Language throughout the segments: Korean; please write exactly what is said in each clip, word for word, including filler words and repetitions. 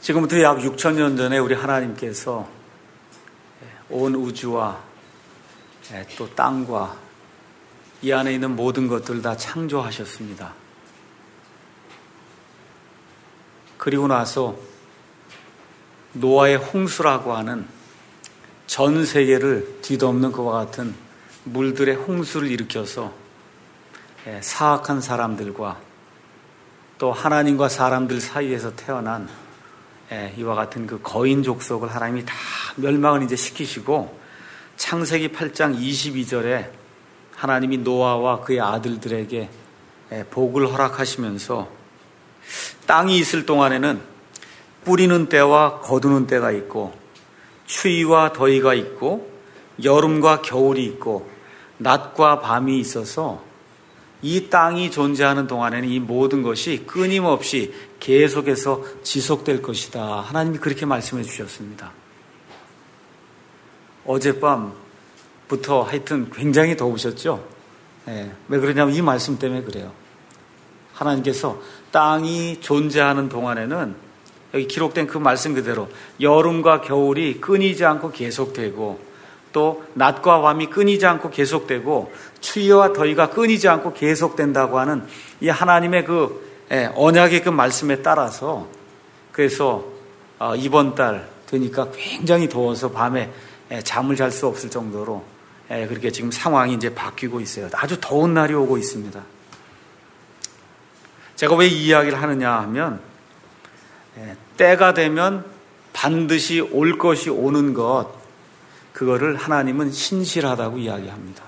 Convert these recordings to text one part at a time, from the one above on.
지금부터 약 육천 년 전에 우리 하나님께서 온 우주와 또 땅과 이 안에 있는 모든 것들을 다 창조하셨습니다. 그리고 나서 노아의 홍수라고 하는 전 세계를 뒤덮는 그와 같은 물들의 홍수를 일으켜서 사악한 사람들과 또 하나님과 사람들 사이에서 태어난 이와 같은 그 거인 족속을 하나님이 다 멸망을 이제 시키시고 창세기 팔 장 이십이 절에 하나님이 노아와 그의 아들들에게 복을 허락하시면서 땅이 있을 동안에는 뿌리는 때와 거두는 때가 있고 추위와 더위가 있고 여름과 겨울이 있고 낮과 밤이 있어서 이 땅이 존재하는 동안에는 이 모든 것이 끊임없이 계속해서 지속될 것이다. 하나님이 그렇게 말씀해 주셨습니다. 어젯밤부터 하여튼 굉장히 더우셨죠? 네. 왜 그러냐면 이 말씀 때문에 그래요. 하나님께서 땅이 존재하는 동안에는 여기 기록된 그 말씀 그대로 여름과 겨울이 끊이지 않고 계속되고 또 낮과 밤이 끊이지 않고 계속되고 추위와 더위가 끊이지 않고 계속된다고 하는 이 하나님의 그 언약의 그 말씀에 따라서 그래서 이번 달 되니까 굉장히 더워서 밤에 잠을 잘 수 없을 정도로 그렇게 지금 상황이 이제 바뀌고 있어요. 아주 더운 날이 오고 있습니다. 제가 왜 이 이야기를 하느냐 하면 때가 되면 반드시 올 것이 오는 것 그거를 하나님은 신실하다고 이야기합니다.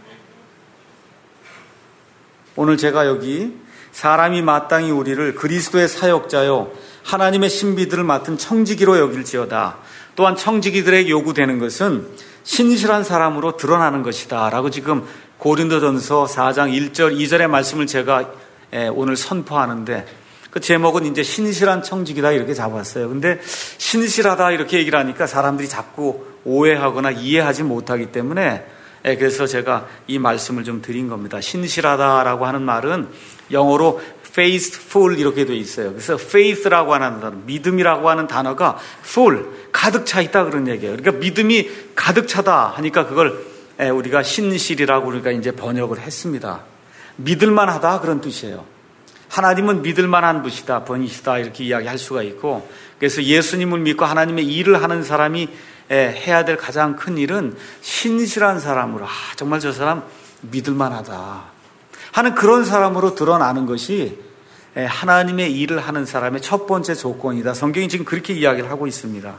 오늘 제가 여기 사람이 마땅히 우리를 그리스도의 사역자요 하나님의 신비들을 맡은 청지기로 여길지어다. 또한 청지기들에게 요구되는 것은 신실한 사람으로 드러나는 것이다 라고 지금 고린도전서 사 장 일 절 이 절의 말씀을 제가 오늘 선포하는데 그 제목은 이제 신실한 청지기다 이렇게 잡았어요. 근데 신실하다 이렇게 얘기를 하니까 사람들이 자꾸 오해하거나 이해하지 못하기 때문에 그래서 제가 이 말씀을 좀 드린 겁니다. 신실하다라고 하는 말은 영어로 faithful 이렇게 되어 있어요. 그래서 faith라고 하는 단어, 믿음이라고 하는 단어가 full, 가득 차 있다 그런 얘기예요. 그러니까 믿음이 가득 차다 하니까 그걸 우리가 신실이라고 우리가 이제 번역을 했습니다. 믿을만하다 그런 뜻이에요. 하나님은 믿을만한 분이시다, 분이시다 이렇게 이야기할 수가 있고 그래서 예수님을 믿고 하나님의 일을 하는 사람이 해야 될 가장 큰 일은 신실한 사람으로 아, 정말 저 사람 믿을만하다 하는 그런 사람으로 드러나는 것이 하나님의 일을 하는 사람의 첫 번째 조건이다. 성경이 지금 그렇게 이야기를 하고 있습니다.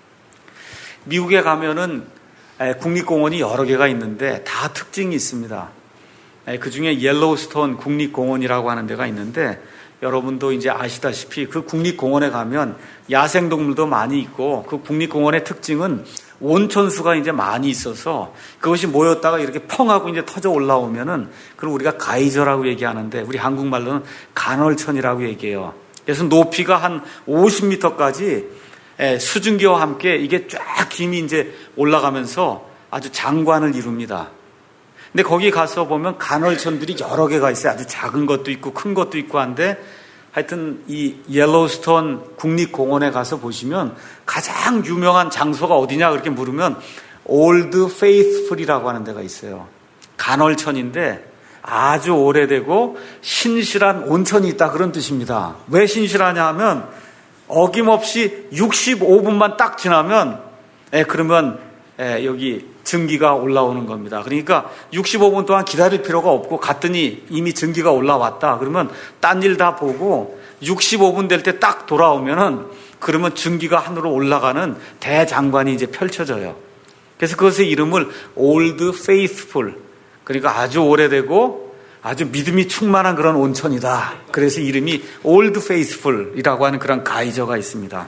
미국에 가면은 국립공원이 여러 개가 있는데 다 특징이 있습니다. 그 중에 옐로우스톤 국립공원이라고 하는 데가 있는데 여러분도 이제 아시다시피 그 국립공원에 가면 야생동물도 많이 있고 그 국립공원의 특징은 온천수가 이제 많이 있어서 그것이 모였다가 이렇게 펑 하고 이제 터져 올라오면은 그걸 우리가 가이저라고 얘기하는데 우리 한국말로는 간헐천이라고 얘기해요. 그래서 높이가 한 오십 미터까지 수증기와 함께 이게 쫙 김이 이제 올라가면서 아주 장관을 이룹니다. 근데 거기 가서 보면 간헐천들이 여러 개가 있어요. 아주 작은 것도 있고 큰 것도 있고 한데 하여튼 이 옐로우스톤 국립공원에 가서 보시면 가장 유명한 장소가 어디냐 그렇게 물으면 올드 페이스풀이라고 하는 데가 있어요. 간헐천인데 아주 오래되고 신실한 온천이 있다 그런 뜻입니다. 왜 신실하냐 하면 어김없이 육십오 분만 딱 지나면 예, 그러면 예, 여기 증기가 올라오는 겁니다. 그러니까 육십오 분 동안 기다릴 필요가 없고 갔더니 이미 증기가 올라왔다. 그러면 딴 일 다 보고 육십오 분 될 때 딱 돌아오면은 그러면 증기가 하늘로 올라가는 대장관이 이제 펼쳐져요. 그래서 그것의 이름을 Old Faithful. 그러니까 아주 오래되고 아주 믿음이 충만한 그런 온천이다. 그래서 이름이 Old Faithful이라고 하는 그런 가이저가 있습니다.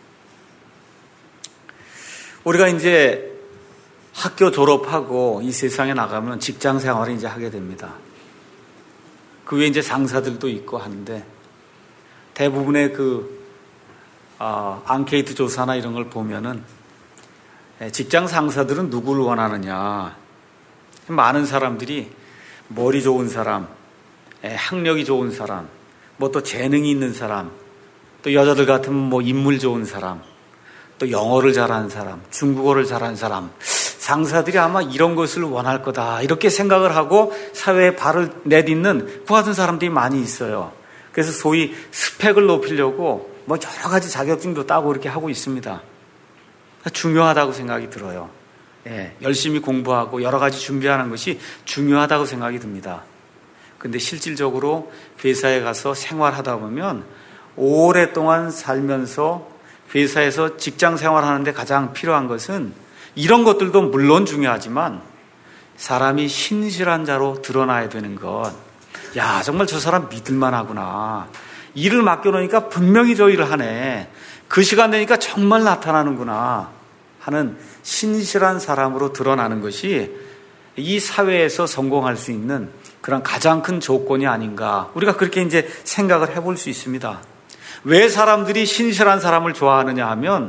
우리가 이제 학교 졸업하고 이 세상에 나가면 직장 생활을 이제 하게 됩니다. 그 외에 이제 상사들도 있고 하는데 대부분의 그 어, 앙케이트 조사나 이런 걸 보면은 직장 상사들은 누구를 원하느냐. 많은 사람들이 머리 좋은 사람, 학력이 좋은 사람, 뭐 또 재능이 있는 사람, 또 여자들 같으면 뭐 인물 좋은 사람, 또 영어를 잘하는 사람, 중국어를 잘하는 사람, 상사들이 아마 이런 것을 원할 거다 이렇게 생각을 하고 사회에 발을 내딛는 그 같은 사람들이 많이 있어요. 그래서 소위 스펙을 높이려고 뭐 여러 가지 자격증도 따고 이렇게 하고 있습니다. 중요하다고 생각이 들어요. 예, 열심히 공부하고 여러 가지 준비하는 것이 중요하다고 생각이 듭니다. 근데 실질적으로 회사에 가서 생활하다 보면 오랫동안 살면서 회사에서 직장 생활하는데 가장 필요한 것은 이런 것들도 물론 중요하지만 사람이 신실한 자로 드러나야 되는 것. 야, 정말 저 사람 믿을만 하구나. 일을 맡겨놓으니까 분명히 저 일을 하네. 그 시간 되니까 정말 나타나는구나 하는 신실한 사람으로 드러나는 것이 이 사회에서 성공할 수 있는 그런 가장 큰 조건이 아닌가. 우리가 그렇게 이제 생각을 해볼 수 있습니다. 왜 사람들이 신실한 사람을 좋아하느냐 하면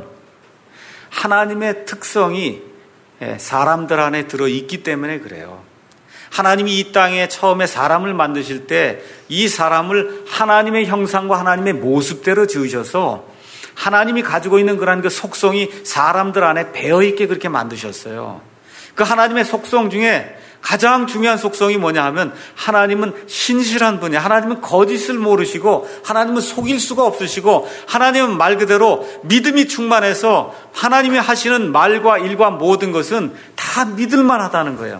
하나님의 특성이 사람들 안에 들어있기 때문에 그래요. 하나님이 이 땅에 처음에 사람을 만드실 때 이 사람을 하나님의 형상과 하나님의 모습대로 지으셔서 하나님이 가지고 있는 그런 그 속성이 사람들 안에 배어있게 그렇게 만드셨어요. 그 하나님의 속성 중에 가장 중요한 속성이 뭐냐 하면 하나님은 신실한 분이에요. 하나님은 거짓을 모르시고 하나님은 속일 수가 없으시고 하나님은 말 그대로 믿음이 충만해서 하나님이 하시는 말과 일과 모든 것은 다 믿을만 하다는 거예요.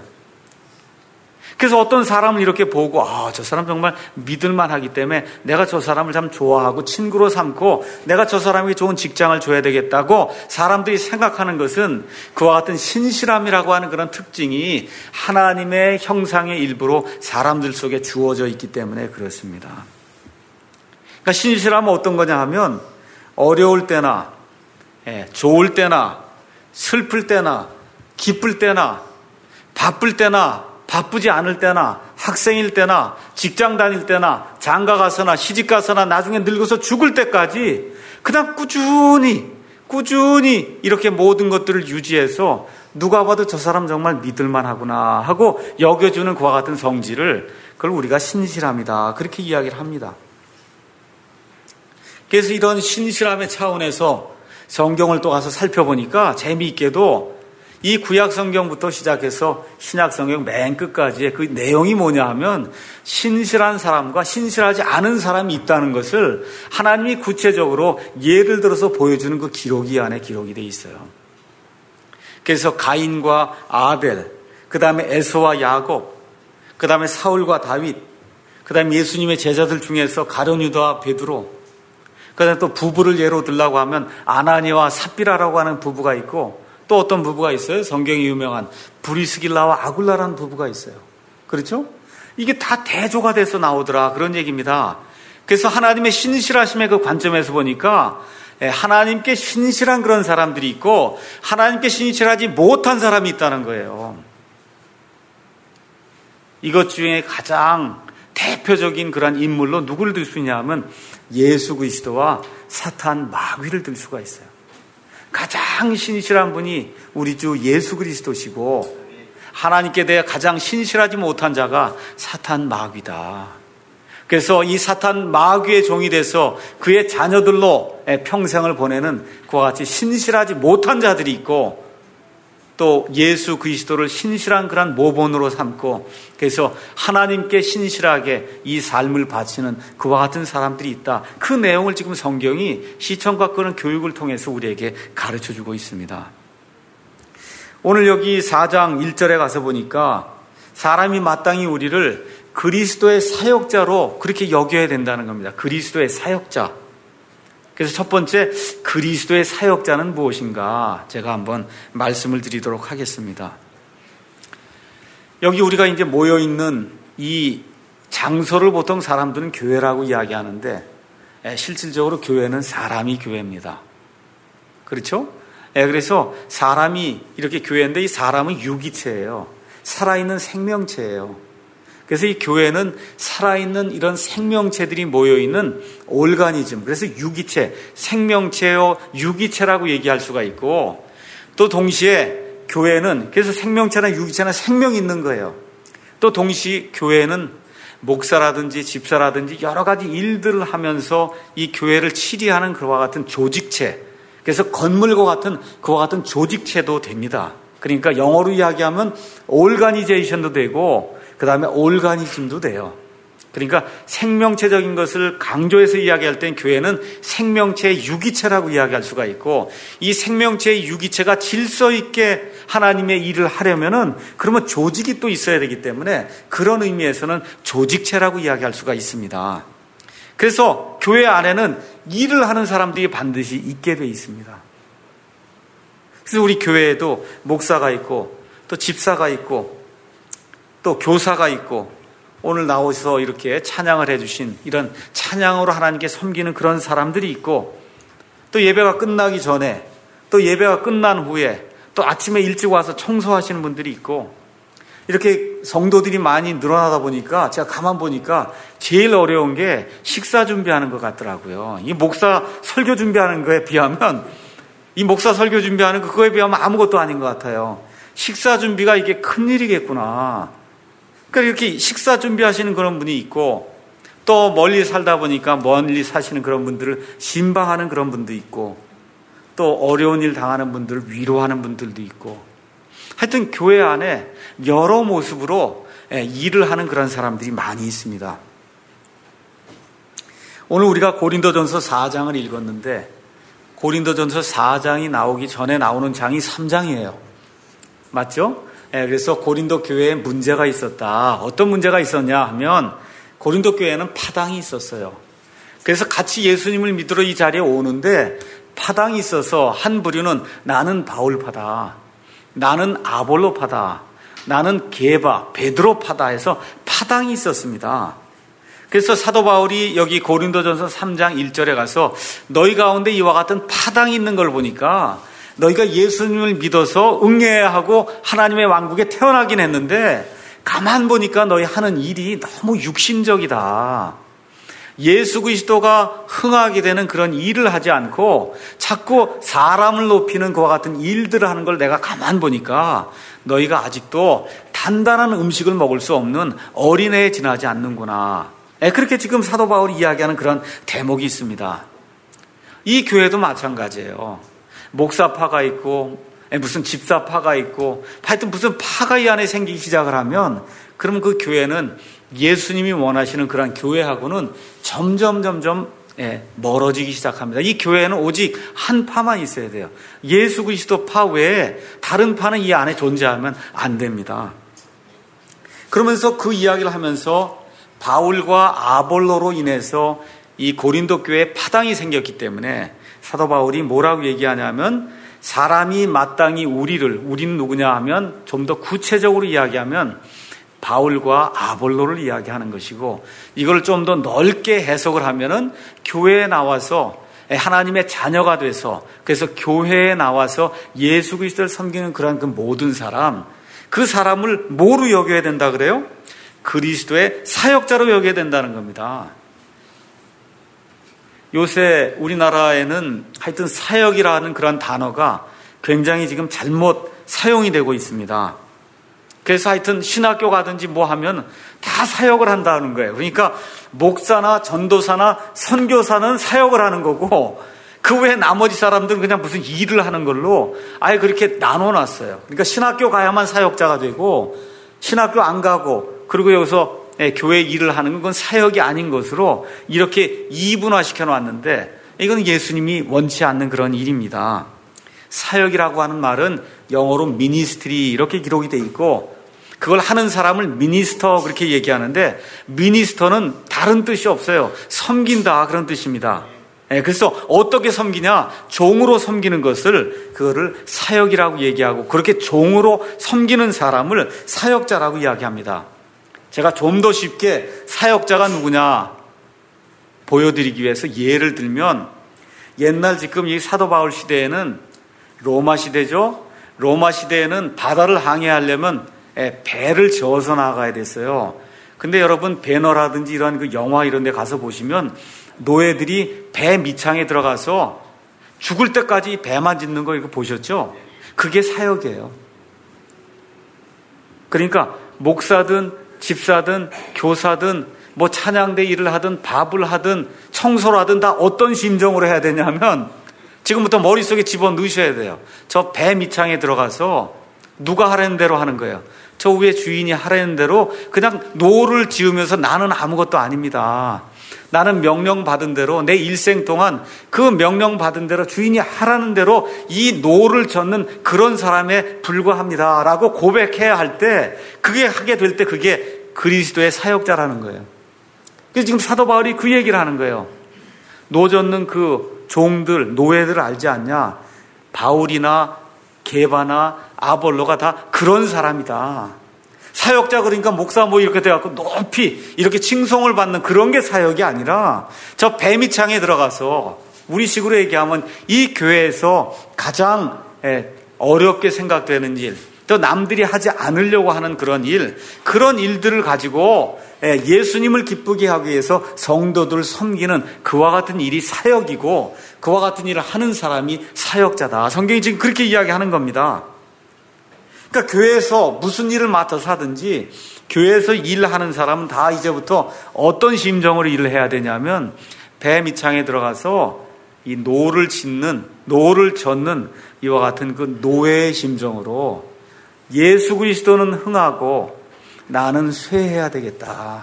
그래서 어떤 사람을 이렇게 보고 아, 저 사람 정말 믿을만 하기 때문에 내가 저 사람을 참 좋아하고 친구로 삼고 내가 저 사람에게 좋은 직장을 줘야 되겠다고 사람들이 생각하는 것은 그와 같은 신실함이라고 하는 그런 특징이 하나님의 형상의 일부로 사람들 속에 주어져 있기 때문에 그렇습니다. 그러니까 신실함은 어떤 거냐 하면 어려울 때나 좋을 때나 슬플 때나 기쁠 때나 바쁠 때나 바쁘지 않을 때나 학생일 때나 직장 다닐 때나 장가 가서나 시집 가서나 나중에 늙어서 죽을 때까지 그냥 꾸준히 꾸준히 이렇게 모든 것들을 유지해서 누가 봐도 저 사람 정말 믿을만 하구나 하고 여겨주는 그와 같은 성질을 그걸 우리가 신실함이다 그렇게 이야기를 합니다. 그래서 이런 신실함의 차원에서 성경을 또 가서 살펴보니까 재미있게도 이 구약 성경부터 시작해서 신약 성경 맨 끝까지의 그 내용이 뭐냐 하면 신실한 사람과 신실하지 않은 사람이 있다는 것을 하나님이 구체적으로 예를 들어서 보여주는 그 기록이 안에 기록이 돼 있어요. 그래서 가인과 아벨, 그 다음에 에서와 야곱, 그 다음에 사울과 다윗, 그 다음에 예수님의 제자들 중에서 가룟 유다와 베드로, 그 다음에 또 부부를 예로 들라고 하면 아나니아와 삽비라라고 하는 부부가 있고 또 어떤 부부가 있어요. 성경이 유명한 브리스길라와 아굴라라는 부부가 있어요. 그렇죠? 이게 다 대조가 돼서 나오더라 그런 얘기입니다. 그래서 하나님의 신실하심의 그 관점에서 보니까 하나님께 신실한 그런 사람들이 있고 하나님께 신실하지 못한 사람이 있다는 거예요. 이것 중에 가장 대표적인 그런 인물로 누구를 들 수 있냐 하면 예수 그리스도와 사탄 마귀를 들 수가 있어요. 가장 신실한 분이 우리 주 예수 그리스도시고 하나님께 대해 가장 신실하지 못한 자가 사탄 마귀다. 그래서 이 사탄 마귀의 종이 돼서 그의 자녀들로 평생을 보내는 그와 같이 신실하지 못한 자들이 있고 또 예수 그리스도를 신실한 그런 모본으로 삼고 그래서 하나님께 신실하게 이 삶을 바치는 그와 같은 사람들이 있다. 그 내용을 지금 성경이 시청과 그런 교육을 통해서 우리에게 가르쳐주고 있습니다. 오늘 여기 사 장 일 절에 가서 보니까 사람이 마땅히 우리를 그리스도의 사역자로 그렇게 여겨야 된다는 겁니다. 그리스도의 사역자. 그래서 첫 번째 그리스도의 사역자는 무엇인가 제가 한번 말씀을 드리도록 하겠습니다. 여기 우리가 이제 모여 있는 이 장소를 보통 사람들은 교회라고 이야기하는데 실질적으로 교회는 사람이 교회입니다. 그렇죠? 그래서 사람이 이렇게 교회인데 이 사람은 유기체예요. 살아있는 생명체예요. 그래서 이 교회는 살아있는 이런 생명체들이 모여있는 오르가니즘, 그래서 유기체, 생명체요 유기체라고 얘기할 수가 있고 또 동시에 교회는 그래서 생명체나 유기체나 생명이 있는 거예요. 또 동시에 교회는 목사라든지 집사라든지 여러 가지 일들을 하면서 이 교회를 치리하는 그와 같은 조직체, 그래서 건물과 같은 그와 같은 조직체도 됩니다. 그러니까 영어로 이야기하면 오르가니제이션도 되고 그 다음에 올가니즘도 돼요. 그러니까 생명체적인 것을 강조해서 이야기할 땐 교회는 생명체의 유기체라고 이야기할 수가 있고, 이 생명체의 유기체가 질서 있게 하나님의 일을 하려면은 그러면 조직이 또 있어야 되기 때문에 그런 의미에서는 조직체라고 이야기할 수가 있습니다. 그래서 교회 안에는 일을 하는 사람들이 반드시 있게 돼 있습니다. 그래서 우리 교회에도 목사가 있고 또 집사가 있고 또 교사가 있고, 오늘 나오셔서 이렇게 찬양을 해주신 이런 찬양으로 하나님께 섬기는 그런 사람들이 있고, 또 예배가 끝나기 전에 또 예배가 끝난 후에 또 아침에 일찍 와서 청소하시는 분들이 있고, 이렇게 성도들이 많이 늘어나다 보니까 제가 가만 보니까 제일 어려운 게 식사 준비하는 것 같더라고요. 이 목사 설교 준비하는 거에 비하면, 이 목사 설교 준비하는 거 그거에 비하면 아무것도 아닌 것 같아요. 식사 준비가 이게 큰일이겠구나. 그러니까 이렇게 식사 준비하시는 그런 분이 있고, 또 멀리 살다 보니까 멀리 사시는 그런 분들을 신방하는 그런 분도 있고, 또 어려운 일 당하는 분들을 위로하는 분들도 있고, 하여튼 교회 안에 여러 모습으로 일을 하는 그런 사람들이 많이 있습니다. 오늘 우리가 고린도전서 사 장을 읽었는데, 고린도전서 사 장이 나오기 전에 나오는 장이 삼 장이에요. 맞죠? 그래서 고린도 교회에 문제가 있었다. 어떤 문제가 있었냐 하면, 고린도 교회에는 파당이 있었어요. 그래서 같이 예수님을 믿으러 이 자리에 오는데 파당이 있어서 한 부류는 나는 바울파다, 나는 아볼로파다, 나는 게바, 베드로파다 해서 파당이 있었습니다. 그래서 사도 바울이 여기 고린도전서 삼 장 일 절에 가서 너희 가운데 이와 같은 파당이 있는 걸 보니까 너희가 예수님을 믿어서 응해야 하고 하나님의 왕국에 태어나긴 했는데 가만 보니까 너희 하는 일이 너무 육신적이다. 예수 그리스도가 흥하게 되는 그런 일을 하지 않고 자꾸 사람을 높이는 그와 같은 일들을 하는 걸 내가 가만 보니까 너희가 아직도 단단한 음식을 먹을 수 없는 어린애에 지나지 않는구나. 그렇게 지금 사도 바울이 이야기하는 그런 대목이 있습니다. 이 교회도 마찬가지예요. 목사파가 있고 무슨 집사파가 있고 하여튼 무슨 파가 이 안에 생기기 시작을 하면 그러면 그 교회는 예수님이 원하시는 그런 교회하고는 점점 점점 멀어지기 시작합니다. 이 교회는 오직 한 파만 있어야 돼요. 예수 그리스도 파 외에 다른 파는 이 안에 존재하면 안 됩니다. 그러면서 그 이야기를 하면서 바울과 아볼로로 인해서 이 고린도 교회에 파당이 생겼기 때문에 사도 바울이 뭐라고 얘기하냐면, 사람이 마땅히 우리를, 우리는 누구냐 하면 좀 더 구체적으로 이야기하면 바울과 아볼로를 이야기하는 것이고, 이걸 좀 더 넓게 해석을 하면은 교회에 나와서 하나님의 자녀가 돼서, 그래서 교회에 나와서 예수 그리스도를 섬기는 그런 그 모든 사람, 그 사람을 뭐로 여겨야 된다 그래요? 그리스도의 사역자로 여겨야 된다는 겁니다. 요새 우리나라에는 하여튼 사역이라는 그런 단어가 굉장히 지금 잘못 사용이 되고 있습니다. 그래서 하여튼 신학교 가든지 뭐 하면 다 사역을 한다는 거예요. 그러니까 목사나 전도사나 선교사는 사역을 하는 거고, 그 외에 나머지 사람들은 그냥 무슨 일을 하는 걸로 아예 그렇게 나눠놨어요. 그러니까 신학교 가야만 사역자가 되고, 신학교 안 가고 그리고 여기서 교회 일을 하는 건 사역이 아닌 것으로 이렇게 이분화시켜 놨는데, 이건 예수님이 원치 않는 그런 일입니다. 사역이라고 하는 말은 영어로 미니스트리 이렇게 기록이 돼 있고, 그걸 하는 사람을 미니스터 그렇게 얘기하는데, 미니스터는 다른 뜻이 없어요. 섬긴다 그런 뜻입니다. 그래서 어떻게 섬기냐, 종으로 섬기는 것을 그거를 사역이라고 얘기하고, 그렇게 종으로 섬기는 사람을 사역자라고 이야기합니다. 제가 좀 더 쉽게 사역자가 누구냐 보여드리기 위해서 예를 들면, 옛날 지금 이 사도 바울 시대에는 로마 시대죠. 로마 시대에는 바다를 항해하려면 배를 저어서 나가야 됐어요. 근데 여러분 배너라든지 이런 그 영화 이런 데 가서 보시면 노예들이 배 밑창에 들어가서 죽을 때까지 배만 짚는 거 이거 보셨죠? 그게 사역이에요. 그러니까 목사든 집사든 교사든 뭐 찬양대 일을 하든 밥을 하든 청소를 하든 다 어떤 심정으로 해야 되냐면 지금부터 머릿속에 집어넣으셔야 돼요. 저 배 밑창에 들어가서 누가 하라는 대로 하는 거예요. 저 위에 주인이 하라는 대로 그냥 노를 지으면서 나는 아무것도 아닙니다. 나는 명령받은 대로 내 일생 동안 그 명령받은 대로 주인이 하라는 대로 이 노를 젓는 그런 사람에 불과합니다 라고 고백해야 할 때 그게 하게 될 때 그게 그리스도의 사역자라는 거예요. 그래서 지금 사도 바울이 그 얘기를 하는 거예요. 노 젓는 그 종들, 노예들을 알지 않냐? 바울이나 게바나 아볼로가 다 그런 사람이다. 사역자 그러니까 목사 뭐 이렇게 돼갖고 높이 이렇게 칭송을 받는 그런 게 사역이 아니라 저 배미창에 들어가서 우리식으로 얘기하면 이 교회에서 가장 어렵게 생각되는 일, 또 남들이 하지 않으려고 하는 그런 일, 그런 일들을 가지고 예수님을 기쁘게 하기 위해서 성도들 섬기는 그와 같은 일이 사역이고 그와 같은 일을 하는 사람이 사역자다. 성경이 지금 그렇게 이야기하는 겁니다. 그러니까 교회에서 무슨 일을 맡아서 하든지 교회에서 일하는 사람은 다 이제부터 어떤 심정으로 일을 해야 되냐면 배 밑창에 들어가서 이 노를 짓는, 노를 젓는 이와 같은 그 노예의 심정으로 예수 그리스도는 흥하고 나는 쇠해야 되겠다.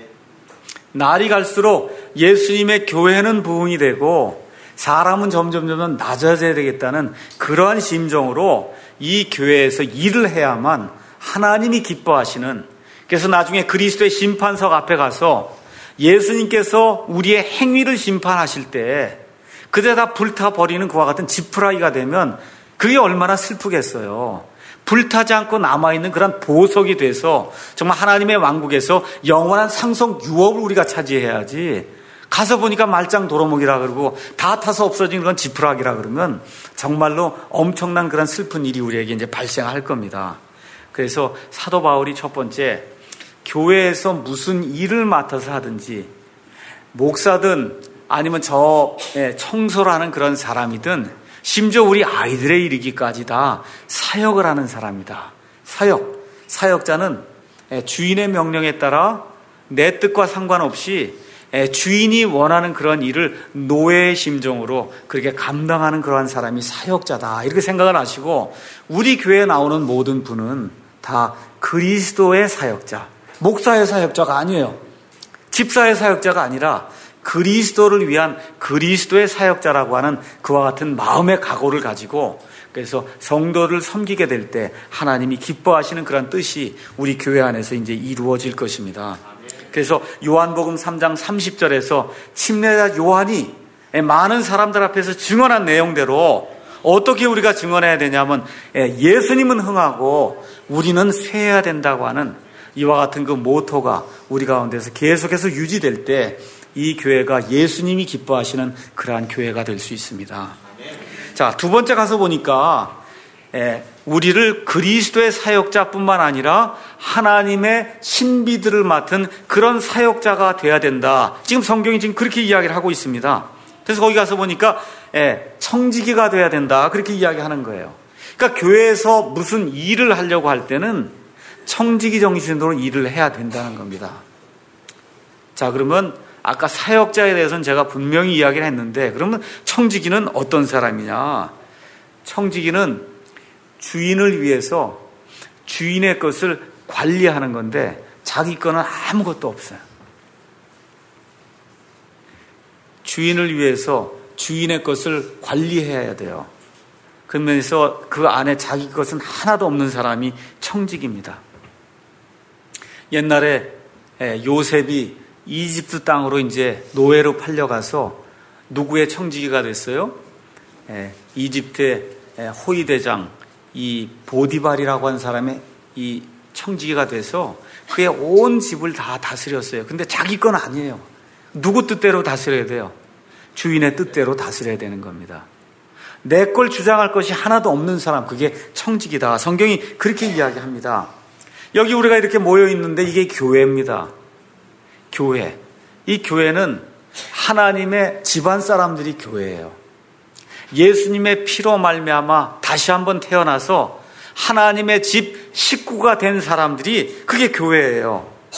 날이 갈수록 예수님의 교회는 부흥이 되고 사람은 점점 점점 낮아져야 되겠다는 그러한 심정으로 이 교회에서 일을 해야만 하나님이 기뻐하시는, 그래서 나중에 그리스도의 심판석 앞에 가서 예수님께서 우리의 행위를 심판하실 때 그대다 불타버리는 그와 같은 지푸라기가 되면 그게 얼마나 슬프겠어요. 불타지 않고 남아있는 그런 보석이 돼서 정말 하나님의 왕국에서 영원한 상속 유업을 우리가 차지해야지, 가서 보니까 말짱 도로목이라 그러고 다 타서 없어진 그런 지푸라기라 그러면 정말로 엄청난 그런 슬픈 일이 우리에게 이제 발생할 겁니다. 그래서 사도 바울이 첫 번째, 교회에서 무슨 일을 맡아서 하든지 목사든 아니면 저 청소를 하는 그런 사람이든 심지어 우리 아이들에 이르기까지 다 사역을 하는 사람이다. 사역. 사역자는 주인의 명령에 따라 내 뜻과 상관없이 주인이 원하는 그런 일을 노예의 심정으로 그렇게 감당하는 그러한 사람이 사역자다. 이렇게 생각을 하시고 우리 교회에 나오는 모든 분은 다 그리스도의 사역자, 목사의 사역자가 아니에요. 집사의 사역자가 아니라 그리스도를 위한 그리스도의 사역자라고 하는 그와 같은 마음의 각오를 가지고, 그래서 성도를 섬기게 될 때 하나님이 기뻐하시는 그런 뜻이 우리 교회 안에서 이제 이루어질 것입니다. 그래서 요한복음 삼 장 삼십 절에서 침례자 요한이 많은 사람들 앞에서 증언한 내용대로 어떻게 우리가 증언해야 되냐면 예수님은 흥하고 우리는 쇠해야 된다고 하는 이와 같은 그 모토가 우리 가운데서 계속해서 유지될 때 이 교회가 예수님이 기뻐하시는 그러한 교회가 될 수 있습니다. 자, 두 번째 가서 보니까 에, 우리를 그리스도의 사역자뿐만 아니라 하나님의 신비들을 맡은 그런 사역자가 돼야 된다. 지금 성경이 지금 그렇게 이야기를 하고 있습니다. 그래서 거기 가서 보니까 에, 청지기가 돼야 된다. 그렇게 이야기하는 거예요. 그러니까 교회에서 무슨 일을 하려고 할 때는 청지기 정신으로 일을 해야 된다는 겁니다. 자, 그러면 아까 사역자에 대해서는 제가 분명히 이야기를 했는데, 그러면 청지기는 어떤 사람이냐? 청지기는 주인을 위해서 주인의 것을 관리하는 건데 자기 거는 아무것도 없어요. 주인을 위해서 주인의 것을 관리해야 돼요. 그러면서 그 안에 자기 것은 하나도 없는 사람이 청지기입니다. 옛날에 요셉이 이집트 땅으로 이제 노예로 팔려가서 누구의 청지기가 됐어요? 이집트의 호위 대장 이 보디발이라고 하는 사람의 이 청지기가 돼서 그의 온 집을 다 다스렸어요. 근데 자기 건 아니에요. 누구 뜻대로 다스려야 돼요? 주인의 뜻대로 다스려야 되는 겁니다. 내 걸 주장할 것이 하나도 없는 사람, 그게 청지기다. 성경이 그렇게 이야기합니다. 여기 우리가 이렇게 모여 있는데 이게 교회입니다. 교회. 이 교회는 하나님의 집안 사람들이 교회예요. 예수님의 피로 말미암아 다시 한번 태어나서 하나님의 집 식구가 된 사람들이 그게 교회예요.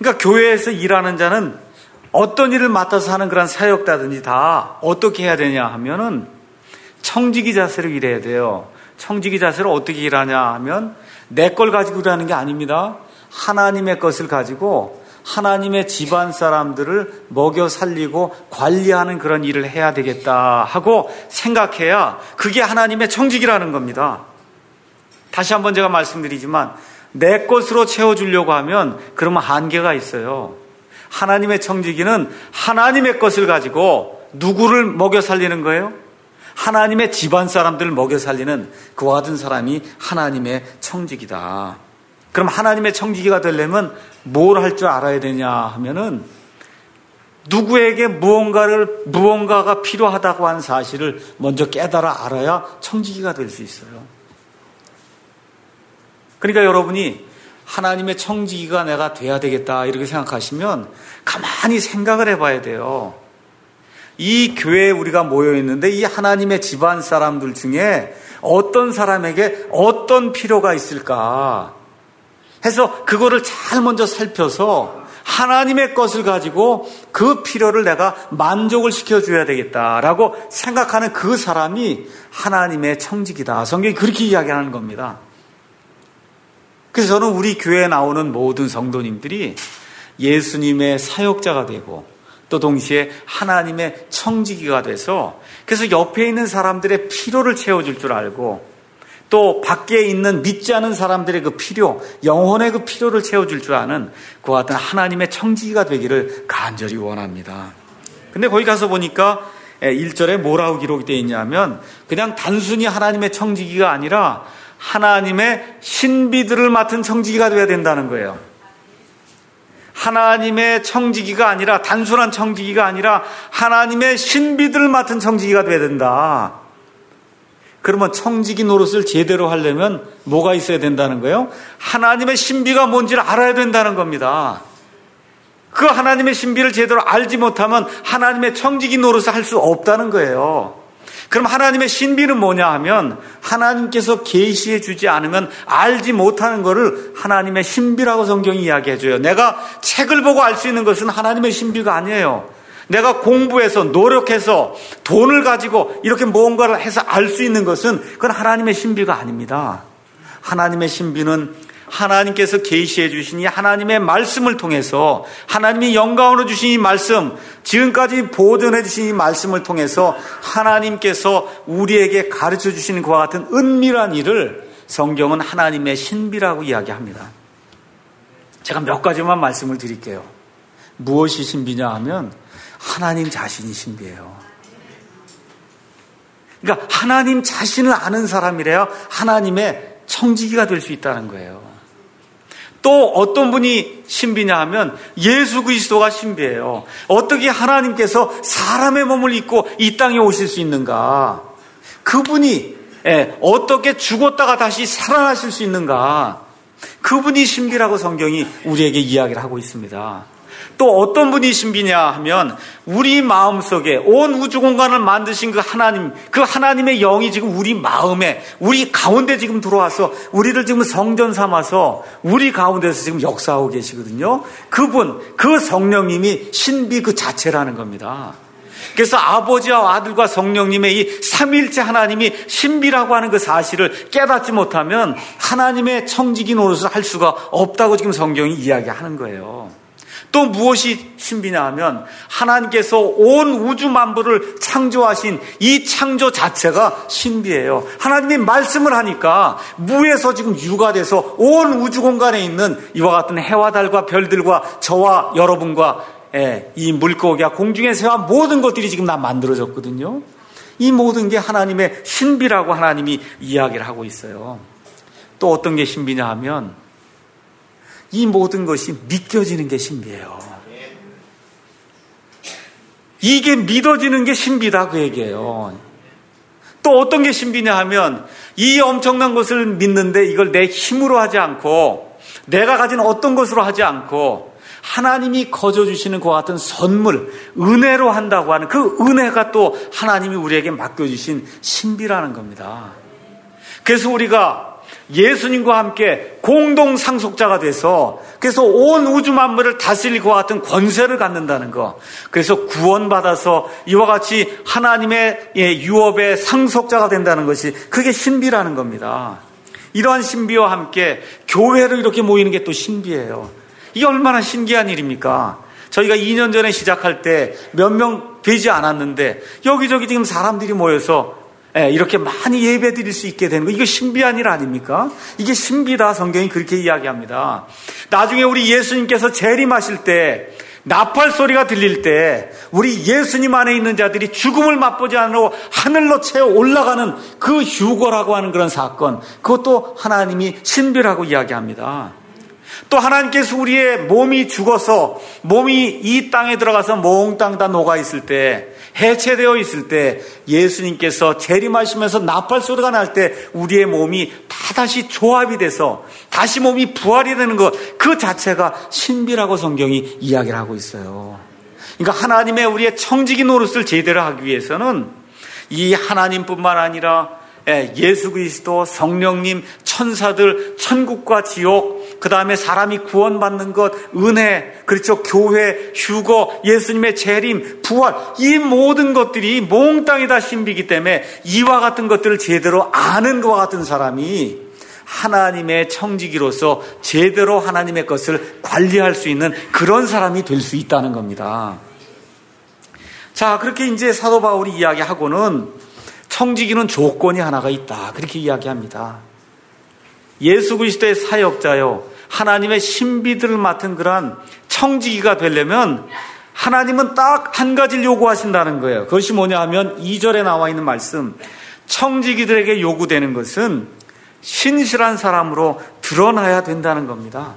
그러니까 교회에서 일하는 자는 어떤 일을 맡아서 하는 그런 사역자든지 다 어떻게 해야 되냐 하면은 청지기 자세로 일해야 돼요. 청지기 자세로 어떻게 일하냐 하면 내 걸 가지고 일하는 게 아닙니다. 하나님의 것을 가지고 하나님의 집안 사람들을 먹여 살리고 관리하는 그런 일을 해야 되겠다 하고 생각해야 그게 하나님의 청지기라는 겁니다. 다시 한번 제가 말씀드리지만 내 것으로 채워주려고 하면 그러면 한계가 있어요. 하나님의 청지기는 하나님의 것을 가지고 누구를 먹여 살리는 거예요? 하나님의 집안 사람들을 먹여 살리는 그와 같은 사람이 하나님의 청지기다. 그럼 하나님의 청지기가 되려면 뭘 할 줄 알아야 되냐 하면은 누구에게 무언가를, 무언가가 필요하다고 하는 사실을 먼저 깨달아 알아야 청지기가 될 수 있어요. 그러니까 여러분이 하나님의 청지기가 내가 돼야 되겠다 이렇게 생각하시면 가만히 생각을 해봐야 돼요. 이 교회에 우리가 모여 있는데 이 하나님의 집안 사람들 중에 어떤 사람에게 어떤 필요가 있을까 해서 그거를 잘 먼저 살펴서 하나님의 것을 가지고 그 필요를 내가 만족을 시켜줘야 되겠다라고 생각하는 그 사람이 하나님의 청지기다. 성경이 그렇게 이야기하는 겁니다. 그래서 저는 우리 교회에 나오는 모든 성도님들이 예수님의 사역자가 되고 또 동시에 하나님의 청지기가 돼서 그래서 옆에 있는 사람들의 필요를 채워줄 줄 알고 또 밖에 있는 믿지 않은 사람들의 그 필요, 영혼의 그 필요를 채워줄 줄 아는 그와 같은 하나님의 청지기가 되기를 간절히 원합니다. 근데 거기 가서 보니까 일 절에 뭐라고 기록이 되어 있냐면 그냥 단순히 하나님의 청지기가 아니라 하나님의 신비들을 맡은 청지기가 되어야 된다는 거예요. 하나님의 청지기가 아니라 단순한 청지기가 아니라 하나님의 신비들을 맡은 청지기가 되어야 된다. 그러면 청지기 노릇을 제대로 하려면 뭐가 있어야 된다는 거예요? 하나님의 신비가 뭔지를 알아야 된다는 겁니다. 그 하나님의 신비를 제대로 알지 못하면 하나님의 청지기 노릇을 할 수 없다는 거예요. 그럼 하나님의 신비는 뭐냐 하면 하나님께서 계시해 주지 않으면 알지 못하는 것을 하나님의 신비라고 성경이 이야기해 줘요. 내가 책을 보고 알 수 있는 것은 하나님의 신비가 아니에요. 내가 공부해서 노력해서 돈을 가지고 이렇게 무언가를 해서 알 수 있는 것은 그건 하나님의 신비가 아닙니다. 하나님의 신비는 하나님께서 계시해 주신 이 하나님의 말씀을 통해서 하나님이 영광으로 주신 이 말씀, 지금까지 보존해 주신 이 말씀을 통해서 하나님께서 우리에게 가르쳐 주시는 것과 같은 은밀한 일을 성경은 하나님의 신비라고 이야기합니다. 제가 몇 가지만 말씀을 드릴게요. 무엇이 신비냐 하면 하나님 자신이 신비해요. 그러니까 하나님 자신을 아는 사람이래야 하나님의 청지기가 될 수 있다는 거예요. 또 어떤 분이 신비냐 하면 예수 그리스도가 신비해요. 어떻게 하나님께서 사람의 몸을 입고 이 땅에 오실 수 있는가? 그분이 어떻게 죽었다가 다시 살아나실 수 있는가? 그분이 신비라고 성경이 우리에게 이야기를 하고 있습니다. 또 어떤 분이 신비냐 하면 우리 마음속에 온 우주 공간을 만드신 그 하나님, 그 하나님의 영이 지금 우리 마음에, 우리 가운데 지금 들어와서 우리를 지금 성전 삼아서 우리 가운데서 지금 역사하고 계시거든요. 그분, 그 성령님이 신비 그 자체라는 겁니다. 그래서 아버지와 아들과 성령님의 이 삼위일체 하나님이 신비라고 하는 그 사실을 깨닫지 못하면 하나님의 청지기 노릇을 할 수가 없다고 지금 성경이 이야기하는 거예요. 또 무엇이 신비냐 하면 하나님께서 온 우주 만물을 창조하신 이 창조 자체가 신비예요. 하나님이 말씀을 하니까 무에서 지금 유가 돼서 온 우주 공간에 있는 이와 같은 해와 달과 별들과 저와 여러분과 이 물고기와 공중의 새와 모든 것들이 지금 다 만들어졌거든요. 이 모든 게 하나님의 신비라고 하나님이 이야기를 하고 있어요. 또 어떤 게 신비냐 하면 이 모든 것이 믿겨지는 게 신비해요. 이게 믿어지는 게 신비다 그 얘기예요. 또 어떤 게 신비냐 하면 이 엄청난 것을 믿는데 이걸 내 힘으로 하지 않고 내가 가진 어떤 것으로 하지 않고 하나님이 거저주시는 그와 같은 선물, 은혜로 한다고 하는 그 은혜가 또 하나님이 우리에게 맡겨주신 신비라는 겁니다. 그래서 우리가 예수님과 함께 공동 상속자가 돼서 그래서 온 우주 만물을 다스릴 것과 같은 권세를 갖는다는 거. 그래서 구원받아서 이와 같이 하나님의 유업의 상속자가 된다는 것이 그게 신비라는 겁니다. 이러한 신비와 함께 교회로 이렇게 모이는 게 또 신비예요. 이게 얼마나 신기한 일입니까? 저희가 이 년 전에 시작할 때 몇 명 되지 않았는데 여기저기 지금 사람들이 모여서 이렇게 많이 예배 드릴 수 있게 되는 거, 이거 신비한 일 아닙니까? 이게 신비다. 성경이 그렇게 이야기합니다. 나중에 우리 예수님께서 재림하실 때 나팔 소리가 들릴 때 우리 예수님 안에 있는 자들이 죽음을 맛보지 않으러 하늘로 채워 올라가는 그 휴거라고 하는 그런 사건, 그것도 하나님이 신비라고 이야기합니다. 또 하나님께서 우리의 몸이 죽어서 몸이 이 땅에 들어가서 몽땅 다 녹아있을 때, 해체되어 있을 때 예수님께서 재림하시면서 나팔 소리가 날 때 우리의 몸이 다 다시 조합이 돼서 다시 몸이 부활이 되는 것, 그 자체가 신비라고 성경이 이야기를 하고 있어요. 그러니까 하나님의 우리의 청지기 노릇을 제대로 하기 위해서는 이 하나님뿐만 아니라 예수 그리스도, 성령님, 천사들, 천국과 지옥, 그 다음에 사람이 구원받는 것, 은혜, 그렇죠, 교회, 휴거, 예수님의 재림, 부활, 이 모든 것들이 몽땅이 다 신비이기 때문에 이와 같은 것들을 제대로 아는 것과 같은 사람이 하나님의 청지기로서 제대로 하나님의 것을 관리할 수 있는 그런 사람이 될 수 있다는 겁니다. 자, 그렇게 이제 사도 바울이 이야기하고는 청지기는 조건이 하나가 있다, 그렇게 이야기합니다. 예수 그리스도의 사역자요, 하나님의 신비들을 맡은 그러한 청지기가 되려면 하나님은 딱 한 가지를 요구하신다는 거예요. 그것이 뭐냐 하면 이 절에 나와 있는 말씀, 청지기들에게 요구되는 것은 신실한 사람으로 드러나야 된다는 겁니다.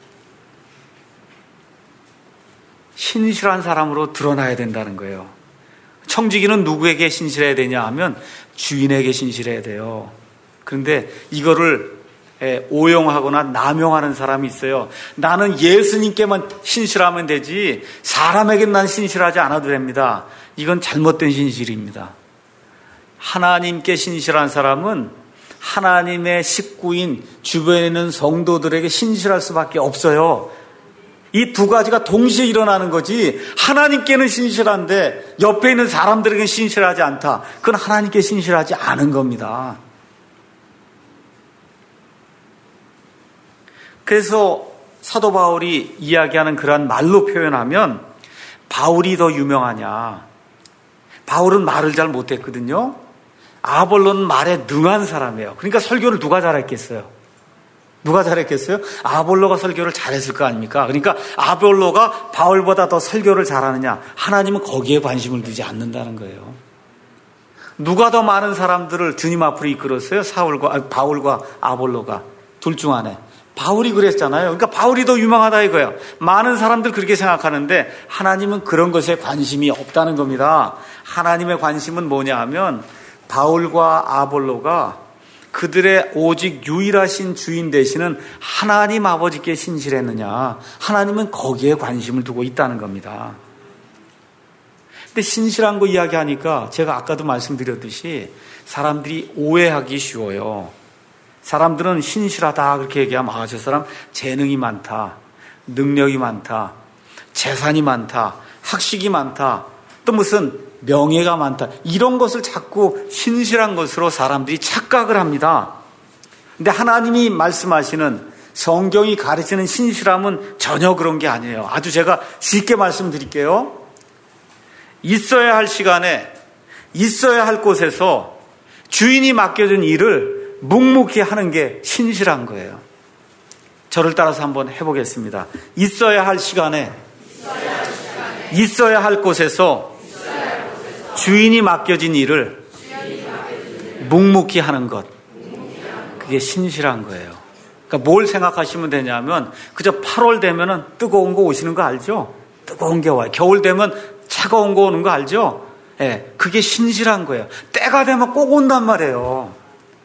신실한 사람으로 드러나야 된다는 거예요. 청지기는 누구에게 신실해야 되냐 하면 주인에게 신실해야 돼요. 그런데 이거를 오용하거나 남용하는 사람이 있어요. 나는 예수님께만 신실하면 되지 사람에게는 난 신실하지 않아도 됩니다. 이건 잘못된 신실입니다. 하나님께 신실한 사람은 하나님의 식구인 주변에 있는 성도들에게 신실할 수밖에 없어요. 이 두 가지가 동시에 일어나는 거지, 하나님께는 신실한데 옆에 있는 사람들에게는 신실하지 않다, 그건 하나님께 신실하지 않은 겁니다. 그래서 사도 바울이 이야기하는 그러한 말로 표현하면 바울이 더 유명하냐, 바울은 말을 잘 못했거든요. 아볼로는 말에 능한 사람이에요. 그러니까 설교를 누가 잘했겠어요? 누가 잘했겠어요? 아볼로가 설교를 잘했을 거 아닙니까? 그러니까 아볼로가 바울보다 더 설교를 잘하느냐? 하나님은 거기에 관심을 두지 않는다는 거예요. 누가 더 많은 사람들을 주님 앞으로 이끌었어요? 사울과, 아니, 바울과 아볼로가. 둘 중 하나. 바울이 그랬잖아요. 그러니까 바울이 더 유명하다 이거예요. 많은 사람들 그렇게 생각하는데 하나님은 그런 것에 관심이 없다는 겁니다. 하나님의 관심은 뭐냐 하면 바울과 아볼로가 그들의 오직 유일하신 주인 되시는 하나님 아버지께 신실했느냐, 하나님은 거기에 관심을 두고 있다는 겁니다. 근데 신실한 거 이야기하니까 제가 아까도 말씀드렸듯이 사람들이 오해하기 쉬워요. 사람들은 신실하다 그렇게 얘기하면 아, 저 사람 재능이 많다, 능력이 많다, 재산이 많다, 학식이 많다, 또 무슨 명예가 많다, 이런 것을 자꾸 신실한 것으로 사람들이 착각을 합니다. 근데 하나님이 말씀하시는, 성경이 가르치는 신실함은 전혀 그런 게 아니에요. 아주 제가 쉽게 말씀드릴게요. 있어야 할 시간에 있어야 할 곳에서 주인이 맡겨준 일을 묵묵히 하는 게 신실한 거예요. 저를 따라서 한번 해보겠습니다. 있어야 할 시간에 있어야 할, 시간에 있어야 할 곳에서 주인이 맡겨진 일을 묵묵히 하는 것, 그게 신실한 거예요. 그러니까 뭘 생각하시면 되냐면 그저 팔월 되면은 뜨거운 거 오시는 거 알죠? 뜨거운 게 와요. 겨울 되면 차가운 거 오는 거 알죠? 예, 그게 신실한 거예요. 때가 되면 꼭 온단 말이에요.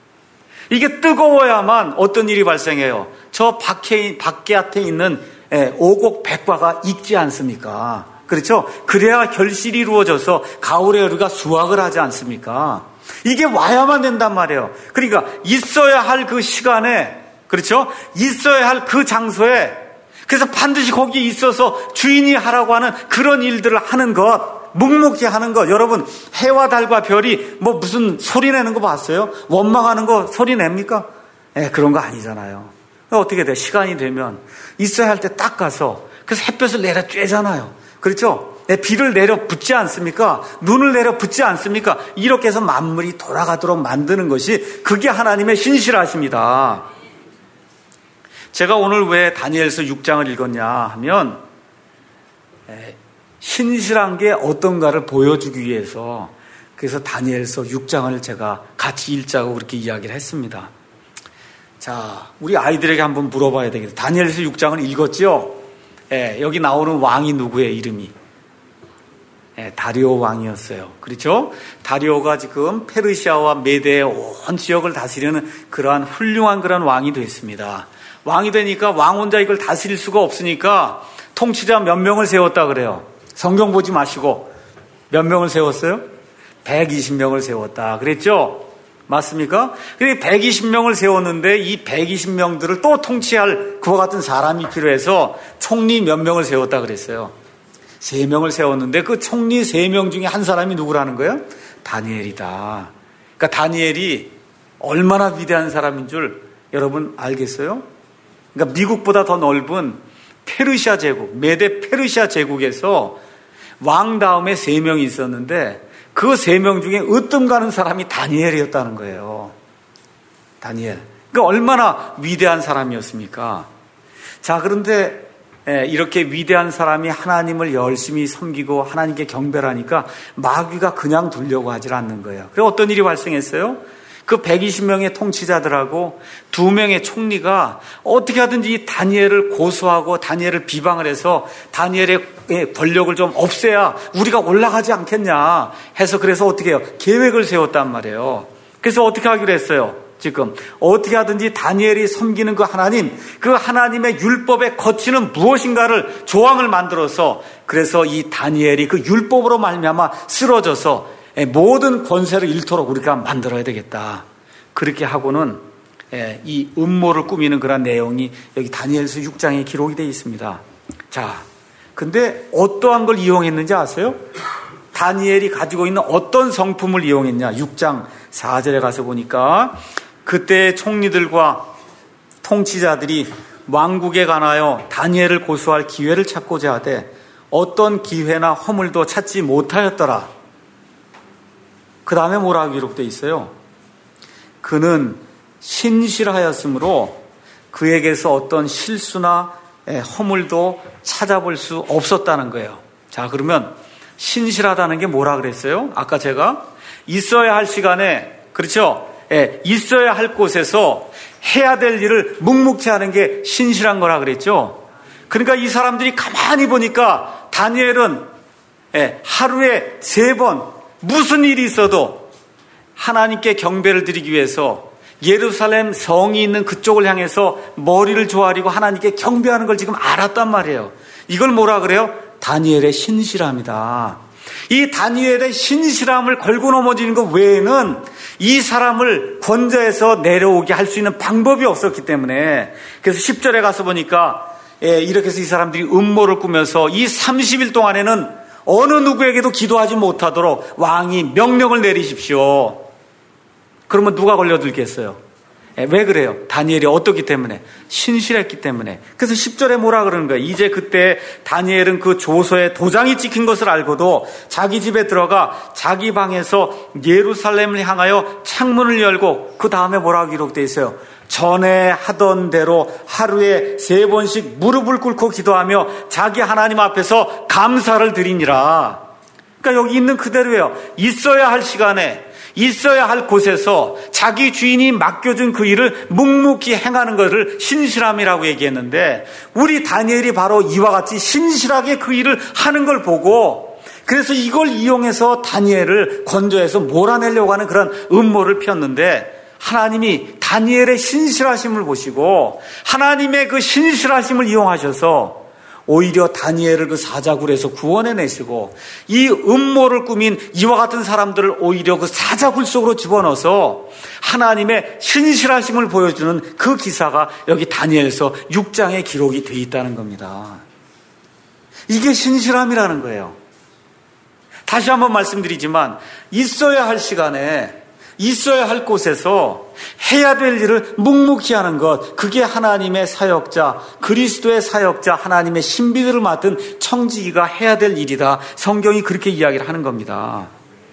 이게 뜨거워야만 어떤 일이 발생해요. 저 밖에, 밖에 있는 예, 오곡백과가 익지 않습니까? 그렇죠? 그래야 결실이 이루어져서 가을에 우리가 수확을 하지 않습니까? 이게 와야만 된단 말이에요. 그러니까 있어야 할 그 시간에, 그렇죠? 있어야 할 그 장소에, 그래서 반드시 거기에 있어서 주인이 하라고 하는 그런 일들을 하는 것, 묵묵히 하는 것. 여러분, 해와 달과 별이 뭐 무슨 소리 내는 거 봤어요? 원망하는 거 소리 냅니까? 예, 그런 거 아니잖아요. 어떻게 돼? 시간이 되면 있어야 할 때 딱 가서, 그래서 햇볕을 내려 쬐잖아요. 그렇죠? 비를 내려 붓지 않습니까? 눈을 내려 붓지 않습니까? 이렇게 해서 만물이 돌아가도록 만드는 것이 그게 하나님의 신실하십니다. 제가 오늘 왜 다니엘서 육 장을 읽었냐 하면 신실한 게 어떤가를 보여주기 위해서, 그래서 다니엘서 육 장을 제가 같이 읽자고 그렇게 이야기를 했습니다. 자, 우리 아이들에게 한번 물어봐야 되겠다. 다니엘서 육 장을 읽었죠? 예, 여기 나오는 왕이 누구예요? 이름이 예, 다리오 왕이었어요. 그렇죠? 다리오가 지금 페르시아와 메대의 온 지역을 다스리는 그러한 훌륭한 그런 왕이 됐습니다. 왕이 되니까 왕 혼자 이걸 다스릴 수가 없으니까 통치자 몇 명을 세웠다 그래요. 성경 보지 마시고 몇 명을 세웠어요? 백이십 명을 세웠다 그랬죠? 맞습니까? 그래 백이십 명을 세웠는데 이 백이십 명들을 또 통치할 그와 같은 사람이 필요해서 총리 몇 명을 세웠다 그랬어요. 세 명을 세웠는데 그 총리 세 명 중에 한 사람이 누구라는 거예요? 다니엘이다. 그러니까 다니엘이 얼마나 위대한 사람인 줄 여러분 알겠어요? 그러니까 미국보다 더 넓은 페르시아 제국, 메데 페르시아 제국에서 왕 다음에 세 명이 있었는데 그 세 명 중에 으뜸 가는 사람이 다니엘이었다는 거예요. 다니엘. 그러니까 얼마나 위대한 사람이었습니까? 자, 그런데 이렇게 위대한 사람이 하나님을 열심히 섬기고 하나님께 경배를 하니까 마귀가 그냥 두려고 하질 않는 거예요. 그래서 어떤 일이 발생했어요? 그 백이십 명의 통치자들하고 두 명의 총리가 어떻게 하든지 이 다니엘을 고소하고 다니엘을 비방을 해서 다니엘의 권력을 좀 없애야 우리가 올라가지 않겠냐 해서, 그래서 어떻게 해요? 계획을 세웠단 말이에요. 그래서 어떻게 하기로 했어요? 지금 어떻게 하든지 다니엘이 섬기는 그 하나님, 그 하나님의 율법에 거치는 무엇인가를 조항을 만들어서, 그래서 이 다니엘이 그 율법으로 말미암아 쓰러져서 모든 권세를 잃도록 우리가 만들어야 되겠다. 그렇게 하고는 이 음모를 꾸미는 그런 내용이 여기 다니엘서 육 장에 기록이 되어 있습니다. 자, 근데 어떠한 걸 이용했는지 아세요? 다니엘이 가지고 있는 어떤 성품을 이용했냐? 육 장 사 절에 가서 보니까 그때 총리들과 통치자들이 왕국에 관하여 다니엘을 고소할 기회를 찾고자 하되 어떤 기회나 허물도 찾지 못하였더라. 그 다음에 뭐라고 기록되어 있어요? 그는 신실하였으므로 그에게서 어떤 실수나 허물도 찾아볼 수 없었다는 거예요. 자, 그러면 신실하다는 게 뭐라 그랬어요? 아까 제가 있어야 할 시간에, 그렇죠? 예, 있어야 할 곳에서 해야 될 일을 묵묵히 하는 게 신실한 거라 그랬죠? 그러니까 이 사람들이 가만히 보니까 다니엘은 예, 하루에 세 번 무슨 일이 있어도 하나님께 경배를 드리기 위해서 예루살렘 성이 있는 그쪽을 향해서 머리를 조아리고 하나님께 경배하는 걸 지금 알았단 말이에요. 이걸 뭐라 그래요? 다니엘의 신실함이다. 이 다니엘의 신실함을 걸고 넘어지는 것 외에는 이 사람을 권좌에서 내려오게 할 수 있는 방법이 없었기 때문에, 그래서 십 절에 가서 보니까 예, 이렇게 해서 이 사람들이 음모를 꾸며서 이 삼십 일 동안에는 어느 누구에게도 기도하지 못하도록 왕이 명령을 내리십시오. 그러면 누가 걸려들겠어요? 왜 그래요? 다니엘이 어떻기 때문에? 신실했기 때문에. 그래서 십 절에 뭐라 그러는 거예요? 이제 그때 다니엘은 그 조서에 도장이 찍힌 것을 알고도 자기 집에 들어가 자기 방에서 예루살렘을 향하여 창문을 열고, 그 다음에 뭐라고 기록되어 있어요? 전에 하던 대로 하루에 세 번씩 무릎을 꿇고 기도하며 자기 하나님 앞에서 감사를 드리니라. 그러니까 여기 있는 그대로예요. 있어야 할 시간에, 있어야 할 곳에서 자기 주인이 맡겨준 그 일을 묵묵히 행하는 것을 신실함이라고 얘기했는데, 우리 다니엘이 바로 이와 같이 신실하게 그 일을 하는 걸 보고, 그래서 이걸 이용해서 다니엘을 건조해서 몰아내려고 하는 그런 음모를 폈는데, 하나님이 다니엘의 신실하심을 보시고 하나님의 그 신실하심을 이용하셔서 오히려 다니엘을 그 사자굴에서 구원해내시고 이 음모를 꾸민 이와 같은 사람들을 오히려 그 사자굴 속으로 집어넣어서 하나님의 신실하심을 보여주는 그 기사가 여기 다니엘서 육 장에 기록이 돼 있다는 겁니다. 이게 신실함이라는 거예요. 다시 한번 말씀드리지만 있어야 할 시간에 있어야 할 곳에서 해야 될 일을 묵묵히 하는 것, 그게 하나님의 사역자, 그리스도의 사역자, 하나님의 신비들을 맡은 청지기가 해야 될 일이다. 성경이 그렇게 이야기를 하는 겁니다.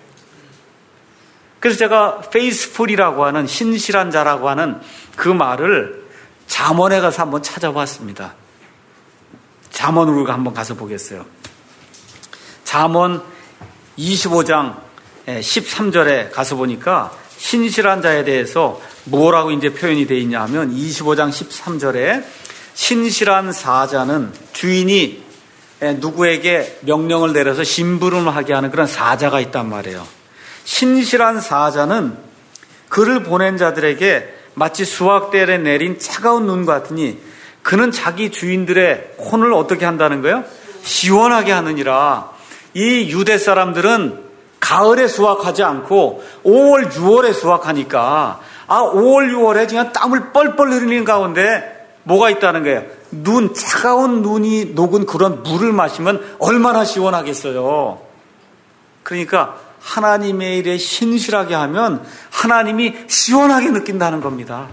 그래서 제가 페이스풀이라고 하는 신실한 자라고 하는 그 말을 잠언에 가서 한번 찾아봤습니다. 잠언으로 한번 가서 보겠어요. 잠언 이십오 장 십삼 절에 가서 보니까 신실한 자에 대해서 뭐라고 이제 표현이 되어 있냐 하면 이십오 장 십삼 절에 신실한 사자는 주인이 누구에게 명령을 내려서 심부름을 하게 하는 그런 사자가 있단 말이에요. 신실한 사자는 그를 보낸 자들에게 마치 수확대에 내린 차가운 눈 같으니 그는 자기 주인들의 혼을 어떻게 한다는 거예요? 시원하게 하느니라. 이 유대 사람들은 가을에 수확하지 않고 오월, 유월에 수확하니까 아 오월, 유월에 그냥 땀을 뻘뻘 흘리는 가운데 뭐가 있다는 거예요? 눈, 차가운 눈이 녹은 그런 물을 마시면 얼마나 시원하겠어요. 그러니까 하나님의 일에 신실하게 하면 하나님이 시원하게 느낀다는 겁니다.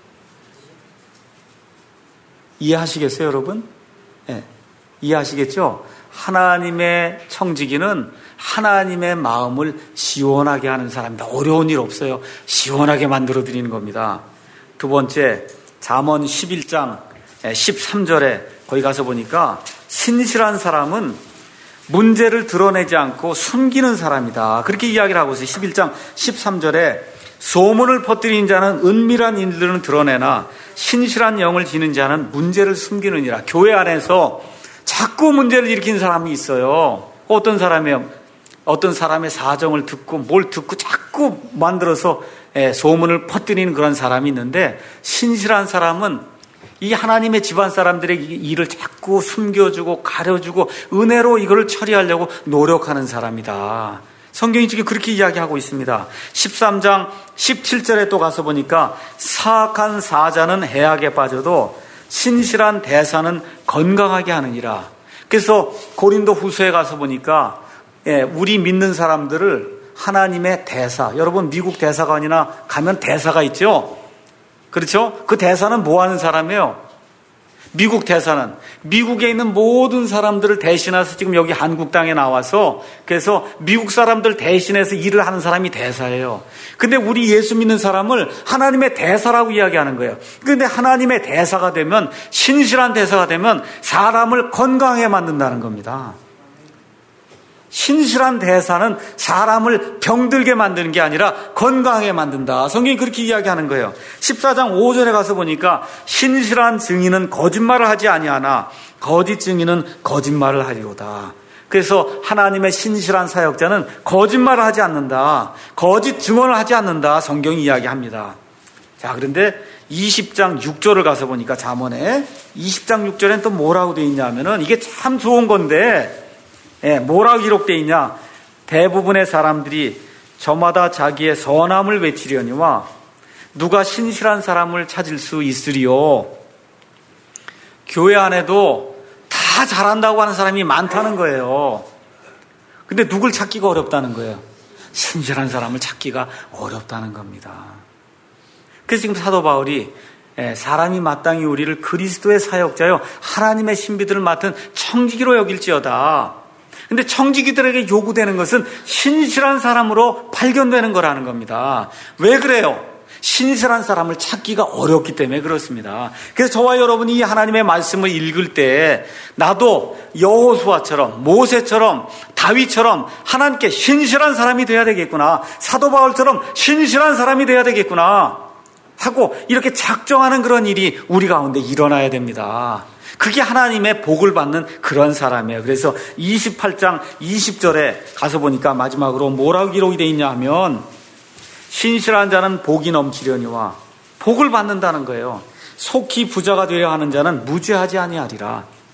이해하시겠어요, 여러분? 네. 이해하시겠죠? 하나님의 청지기는 하나님의 마음을 시원하게 하는 사람입니다. 어려운 일 없어요. 시원하게 만들어 드리는 겁니다. 두 번째, 잠언 십일 장 십삼 절에 거기 가서 보니까 신실한 사람은 문제를 드러내지 않고 숨기는 사람이다. 그렇게 이야기를 하고 있어요. 십일 장 십삼 절에 소문을 퍼뜨리는 자는 은밀한 일들은 드러내나 신실한 영을 지닌 자는 문제를 숨기느니라. 교회 안에서 자꾸 문제를 일으키는 사람이 있어요. 어떤 사람이에요? 어떤 사람의 사정을 듣고 뭘 듣고 자꾸 만들어서 소문을 퍼뜨리는 그런 사람이 있는데 신실한 사람은 이 하나님의 집안 사람들의 일을 자꾸 숨겨주고 가려주고 은혜로 이걸 처리하려고 노력하는 사람이다. 성경이 지금 그렇게 이야기하고 있습니다. 십삼 장 십칠 절에 또 가서 보니까 사악한 사자는 해악에 빠져도 신실한 대사는 건강하게 하느니라. 그래서 고린도 후서에 가서 보니까 우리 믿는 사람들을 하나님의 대사, 여러분 미국 대사관이나 가면 대사가 있죠? 그렇죠? 그 대사는 뭐 하는 사람이에요? 미국 대사는 미국에 있는 모든 사람들을 대신해서 지금 여기 한국 땅에 나와서 그래서 미국 사람들 대신해서 일을 하는 사람이 대사예요. 근데 우리 예수 믿는 사람을 하나님의 대사라고 이야기하는 거예요. 근데 하나님의 대사가 되면 신실한 대사가 되면 사람을 건강하게 만든다는 겁니다. 신실한 대사는 사람을 병들게 만드는 게 아니라 건강하게 만든다. 성경이 그렇게 이야기하는 거예요. 십사 장 오 절에 가서 보니까 신실한 증인은 거짓말을 하지 아니하나 거짓 증인은 거짓말을 하리로다. 그래서 하나님의 신실한 사역자는 거짓말을 하지 않는다. 거짓 증언을 하지 않는다. 성경이 이야기합니다. 자, 그런데 이십 장 육 절을 가서 보니까 잠언에 이십 장 육 절엔 또 뭐라고 되어 있냐면은 이게 참 좋은 건데 예, 뭐라고 기록되어 있냐? 대부분의 사람들이 저마다 자기의 선함을 외치려니와 누가 신실한 사람을 찾을 수 있으리요. 교회 안에도 다 잘한다고 하는 사람이 많다는 거예요. 근데 누굴 찾기가 어렵다는 거예요. 신실한 사람을 찾기가 어렵다는 겁니다. 그래서 지금 사도 바울이 사람이 마땅히 우리를 그리스도의 사역자요 하나님의 신비들을 맡은 청지기로 여길지어다. 근데 청지기들에게 요구되는 것은 신실한 사람으로 발견되는 거라는 겁니다. 왜 그래요? 신실한 사람을 찾기가 어렵기 때문에 그렇습니다. 그래서 저와 여러분이 이 하나님의 말씀을 읽을 때 나도 여호수아처럼 모세처럼 다윗처럼 하나님께 신실한 사람이 돼야 되겠구나. 사도 바울처럼 신실한 사람이 돼야 되겠구나 하고 이렇게 작정하는 그런 일이 우리 가운데 일어나야 됩니다. 그게 하나님의 복을 받는 그런 사람이에요. 그래서 이십팔 장 이십 절에 가서 보니까 마지막으로 뭐라고 기록이 되어 있냐 하면 신실한 자는 복이 넘치려니와 복을 받는다는 거예요. 속히 부자가 되려 하는 자는 무죄하지 아니하리라.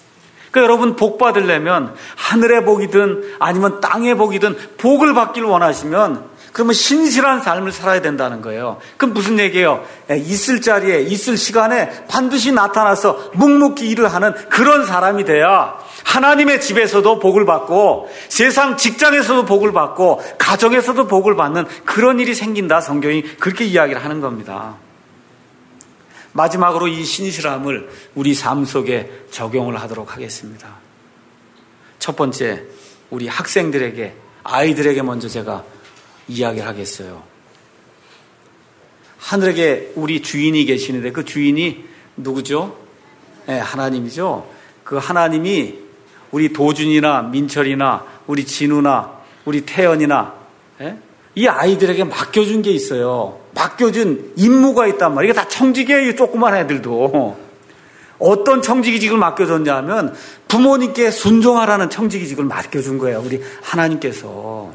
그러니까 여러분 복 받으려면 하늘의 복이든 아니면 땅의 복이든 복을 받기를 원하시면 그러면 신실한 삶을 살아야 된다는 거예요. 그럼 무슨 얘기예요? 있을 자리에 있을 시간에 반드시 나타나서 묵묵히 일을 하는 그런 사람이 돼야 하나님의 집에서도 복을 받고 세상 직장에서도 복을 받고 가정에서도 복을 받는 그런 일이 생긴다. 성경이 그렇게 이야기를 하는 겁니다. 마지막으로 이 신실함을 우리 삶 속에 적용을 하도록 하겠습니다. 첫 번째, 우리 학생들에게, 아이들에게 먼저 제가 이야기를 하겠어요. 하늘에게 우리 주인이 계시는데 그 주인이 누구죠? 네, 하나님이죠. 그 하나님이 우리 도준이나 민철이나 우리 진우나 우리 태연이나 네? 이 아이들에게 맡겨준 게 있어요. 맡겨준 임무가 있단 말이에요. 이게 다 청지기예요. 조그만 애들도. 어떤 청지기직을 맡겨줬냐 하면 부모님께 순종하라는 청지기직을 맡겨준 거예요. 우리 하나님께서.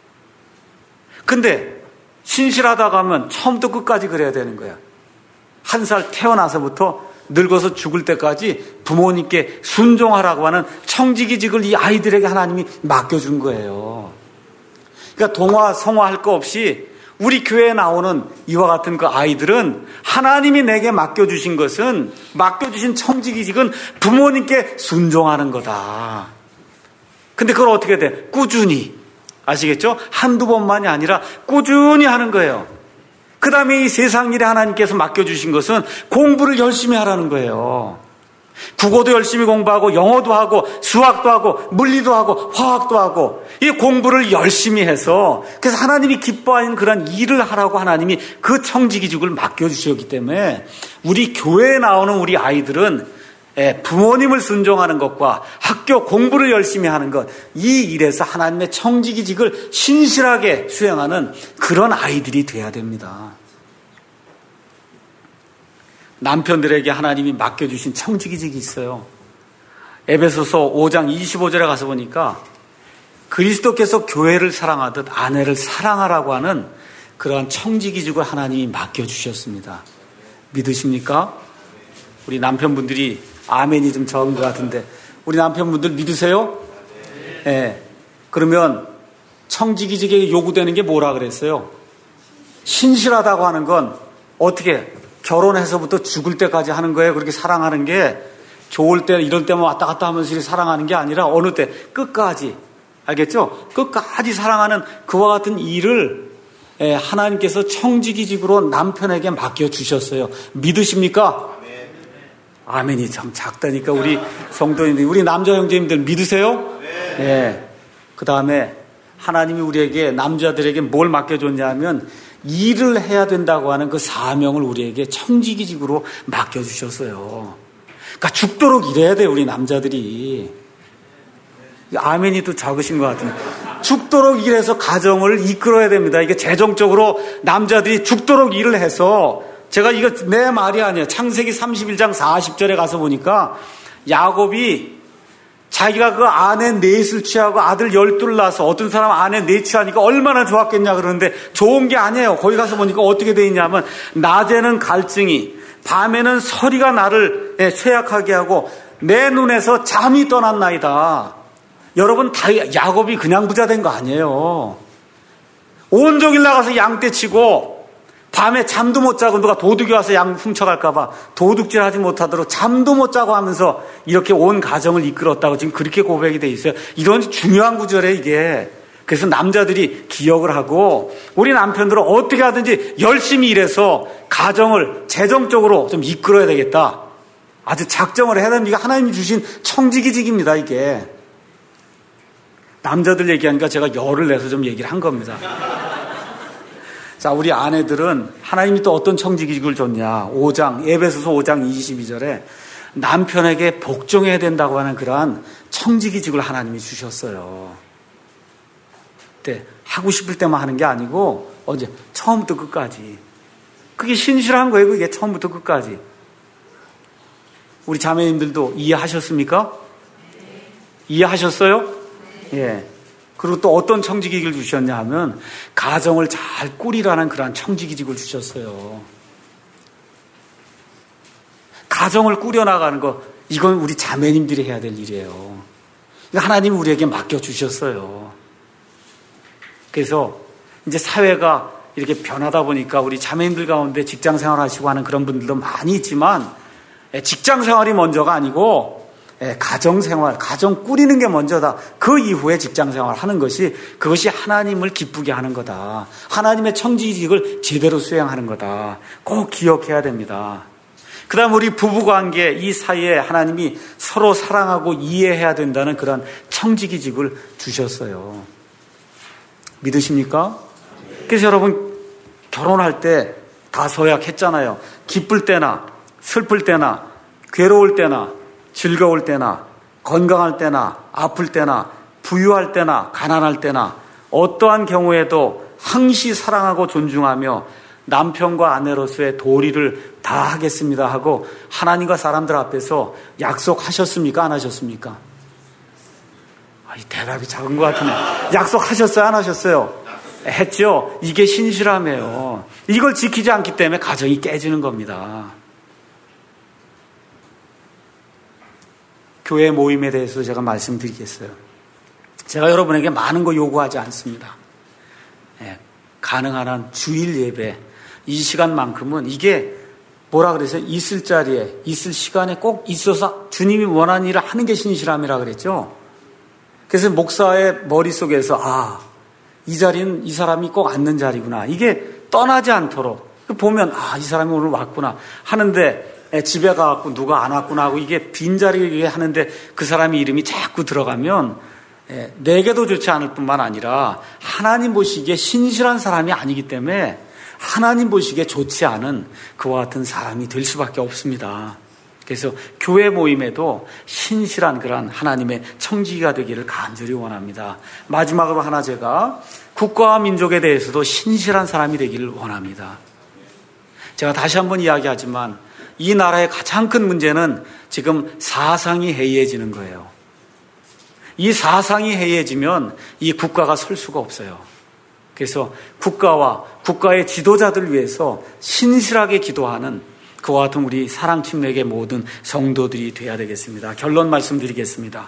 근데 신실하다고 하면 처음부터 끝까지 그래야 되는 거야. 한 살 태어나서부터 늙어서 죽을 때까지 부모님께 순종하라고 하는 청지기직을 이 아이들에게 하나님이 맡겨준 거예요. 그러니까 동화, 성화 할 거 없이 우리 교회에 나오는 이와 같은 그 아이들은 하나님이 내게 맡겨주신 것은, 맡겨주신 청지기직은 부모님께 순종하는 거다. 근데 그걸 어떻게 돼? 꾸준히. 아시겠죠? 한두 번만이 아니라 꾸준히 하는 거예요. 그 다음에 이 세상 일에 하나님께서 맡겨주신 것은 공부를 열심히 하라는 거예요. 국어도 열심히 공부하고 영어도 하고 수학도 하고 물리도 하고 화학도 하고 이 공부를 열심히 해서 그래서 하나님이 기뻐하는 그런 일을 하라고 하나님이 그 청지기직을 맡겨주셨기 때문에 우리 교회에 나오는 우리 아이들은 부모님을 순종하는 것과 학교 공부를 열심히 하는 것, 이 일에서 하나님의 청지기직을 신실하게 수행하는 그런 아이들이 돼야 됩니다. 남편들에게 하나님이 맡겨주신 청지기직이 있어요. 에베소서 오 장 이십오 절에 가서 보니까 그리스도께서 교회를 사랑하듯 아내를 사랑하라고 하는 그러한 청지기직을 하나님이 맡겨주셨습니다. 믿으십니까? 우리 남편분들이 아멘이 좀 적은 것 같은데 우리 남편분들 믿으세요? 네. 네. 그러면 청지기직에 요구되는 게 뭐라 그랬어요? 신실하다고 하는 건 어떻게 결혼해서부터 죽을 때까지 하는 거예요. 그렇게 사랑하는 게 좋을 때 이럴 때만 왔다 갔다 하면서 사랑하는 게 아니라 어느 때 끝까지, 알겠죠? 끝까지 사랑하는 그와 같은 일을 하나님께서 청지기직으로 남편에게 맡겨주셨어요. 믿으십니까? 아멘이 참 작다니까 우리 성도님들, 우리 남자 형제님들 믿으세요? 네. 네. 그 다음에 하나님이 우리에게 남자들에게 뭘 맡겨줬냐면 일을 해야 된다고 하는 그 사명을 우리에게 청지기직으로 맡겨주셨어요. 그러니까 죽도록 일해야 돼요, 우리 남자들이. 아멘이 또 적으신 것 같은데. 죽도록 일해서 가정을 이끌어야 됩니다. 이게 재정적으로 남자들이 죽도록 일을 해서, 제가 이거 내 말이 아니에요. 창세기 삼십일 장 사십 절에 가서 보니까 야곱이 자기가 그 아내 넷을 취하고 아들 열둘을 낳아서 어떤 사람 아내 넷 취하니까 얼마나 좋았겠냐 그러는데 좋은 게 아니에요. 거기 가서 보니까 어떻게 돼 있냐면 낮에는 갈증이, 밤에는 서리가 나를 쇠약하게 하고 내 눈에서 잠이 떠났나이다. 여러분, 다 야곱이 그냥 부자 된 거 아니에요. 온종일 나가서 양떼 치고 밤에 잠도 못 자고 누가 도둑이 와서 양 훔쳐갈까봐 도둑질하지 못하도록 잠도 못 자고 하면서 이렇게 온 가정을 이끌었다고 지금 그렇게 고백이 돼 있어요. 이런 중요한 구절에 이게. 그래서 남자들이 기억을 하고 우리 남편들은 어떻게 하든지 열심히 일해서 가정을 재정적으로 좀 이끌어야 되겠다. 아주 작정을 해야 됩니다. 하나님이 주신 청지기직입니다, 이게. 남자들 얘기하니까 제가 열을 내서 좀 얘기를 한 겁니다. 자, 우리 아내들은 하나님이 또 어떤 청지기직을 줬냐. 오 장, 에베소서 오 장 이십이 절에 남편에게 복종해야 된다고 하는 그러한 청지기직을 하나님이 주셨어요. 그때 하고 싶을 때만 하는 게 아니고 언제 처음부터 끝까지. 그게 신실한 거예요. 그게 처음부터 끝까지. 우리 자매님들도 이해하셨습니까? 이해하셨어요? 예. 그리고 또 어떤 청지기직을 주셨냐 하면 가정을 잘 꾸리라는 그러한 청지기직을 주셨어요. 가정을 꾸려나가는 거, 이건 우리 자매님들이 해야 될 일이에요. 하나님이 우리에게 맡겨주셨어요. 그래서 이제 사회가 이렇게 변하다 보니까 우리 자매님들 가운데 직장 생활 하시고 하는 그런 분들도 많이 있지만 직장 생활이 먼저가 아니고 가정 생활, 가정 꾸리는 게 먼저다. 그 이후에 직장 생활 하는 것이 그것이 하나님을 기쁘게 하는 거다. 하나님의 청지직을 제대로 수행하는 거다. 꼭 기억해야 됩니다. 그 다음 우리 부부관계 이 사이에 하나님이 서로 사랑하고 이해해야 된다는 그런 청지기직을 주셨어요. 믿으십니까? 그래서 여러분 결혼할 때 다 서약했잖아요. 기쁠 때나 슬플 때나 괴로울 때나 즐거울 때나 건강할 때나 아플 때나 부유할 때나 가난할 때나 어떠한 경우에도 항시 사랑하고 존중하며 남편과 아내로서의 도리를 다 하겠습니다 하고 하나님과 사람들 앞에서 약속하셨습니까? 안 하셨습니까? 아, 이 대답이 작은 것 같으네. 약속하셨어요? 안 하셨어요? 했죠. 이게 신실함이에요. 이걸 지키지 않기 때문에 가정이 깨지는 겁니다. 교회 모임에 대해서 제가 말씀드리겠어요. 제가 여러분에게 많은 거 요구하지 않습니다. 예, 가능한 한 주일 예배 이 시간만큼은 이게 뭐라 그래서 있을 자리에 있을 시간에 꼭 있어서 주님이 원하는 일을 하는 게 신실함이라 그랬죠. 그래서 목사의 머릿속에서 아, 이 자리는 이 사람이 꼭 앉는 자리구나. 이게 떠나지 않도록 보면 아, 이 사람이 오늘 왔구나 하는데 집에 가갖고 누가 안 왔구나 하고 이게 빈자리에 하는데 그 사람의 이름이 자꾸 들어가면 내게도 좋지 않을 뿐만 아니라 하나님 보시기에 신실한 사람이 아니기 때문에 하나님 보시기에 좋지 않은 그와 같은 사람이 될 수밖에 없습니다. 그래서 교회 모임에도 신실한 그런 하나님의 청지기가 되기를 간절히 원합니다. 마지막으로 하나 제가 국가와 민족에 대해서도 신실한 사람이 되기를 원합니다. 제가 다시 한번 이야기하지만 이 나라의 가장 큰 문제는 지금 사상이 해이해지는 거예요. 이 사상이 해이해지면 이 국가가 설 수가 없어요. 그래서 국가와 국가의 지도자들을 위해서 신실하게 기도하는 그와 같은 우리 사랑침례의 모든 성도들이 되어야 되겠습니다. 결론 말씀드리겠습니다.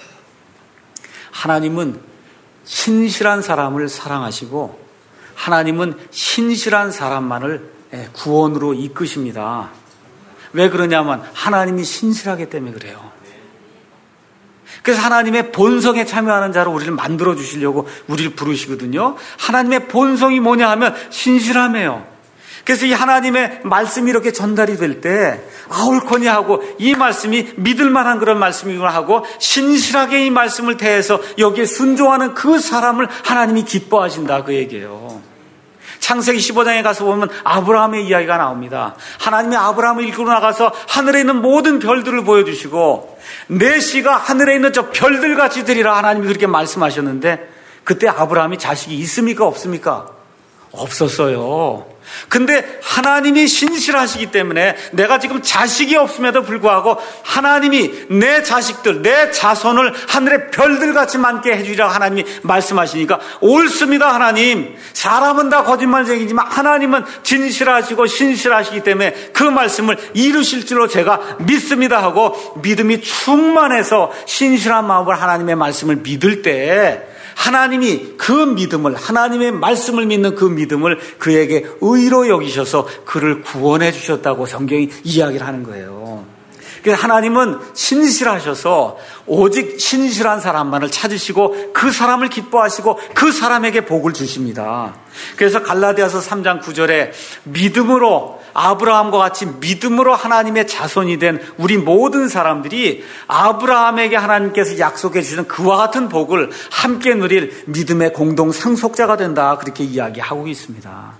하나님은 신실한 사람을 사랑하시고 하나님은 신실한 사람만을 구원으로 이끄십니다. 왜 그러냐면 하나님이 신실하기 때문에 그래요. 그래서 하나님의 본성에 참여하는 자로 우리를 만들어 주시려고 우리를 부르시거든요. 하나님의 본성이 뭐냐 하면 신실함이에요. 그래서 이 하나님의 말씀이 이렇게 전달이 될 때 아울코니 하고 이 말씀이 믿을 만한 그런 말씀이구나 하고 신실하게 이 말씀을 대해서 여기에 순종하는 그 사람을 하나님이 기뻐하신다 그 얘기예요. 창세기 십오 장에 가서 보면 아브라함의 이야기가 나옵니다. 하나님이 아브라함을 이끌고 나가서 하늘에 있는 모든 별들을 보여주시고 내 씨가 하늘에 있는 저 별들같이 되리라 하나님이 그렇게 말씀하셨는데 그때 아브라함이 자식이 있습니까 없습니까? 없었어요. 근데 하나님이 신실하시기 때문에 내가 지금 자식이 없음에도 불구하고 하나님이 내 자식들, 내 자손을 하늘의 별들같이 많게 해주리라 하나님이 말씀하시니까 옳습니다. 하나님, 사람은 다 거짓말쟁이지만 하나님은 진실하시고 신실하시기 때문에 그 말씀을 이루실 줄로 제가 믿습니다 하고 믿음이 충만해서 신실한 마음으로 하나님의 말씀을 믿을 때 하나님이 그 믿음을, 하나님의 말씀을 믿는 그 믿음을 그에게 의로 여기셔서 그를 구원해 주셨다고 성경이 이야기를 하는 거예요. 그래서 하나님은 신실하셔서 오직 신실한 사람만을 찾으시고 그 사람을 기뻐하시고 그 사람에게 복을 주십니다. 그래서 갈라디아서 삼 장 구 절에 믿음으로 아브라함과 같이 믿음으로 하나님의 자손이 된 우리 모든 사람들이 아브라함에게 하나님께서 약속해 주신 그와 같은 복을 함께 누릴 믿음의 공동 상속자가 된다 그렇게 이야기하고 있습니다.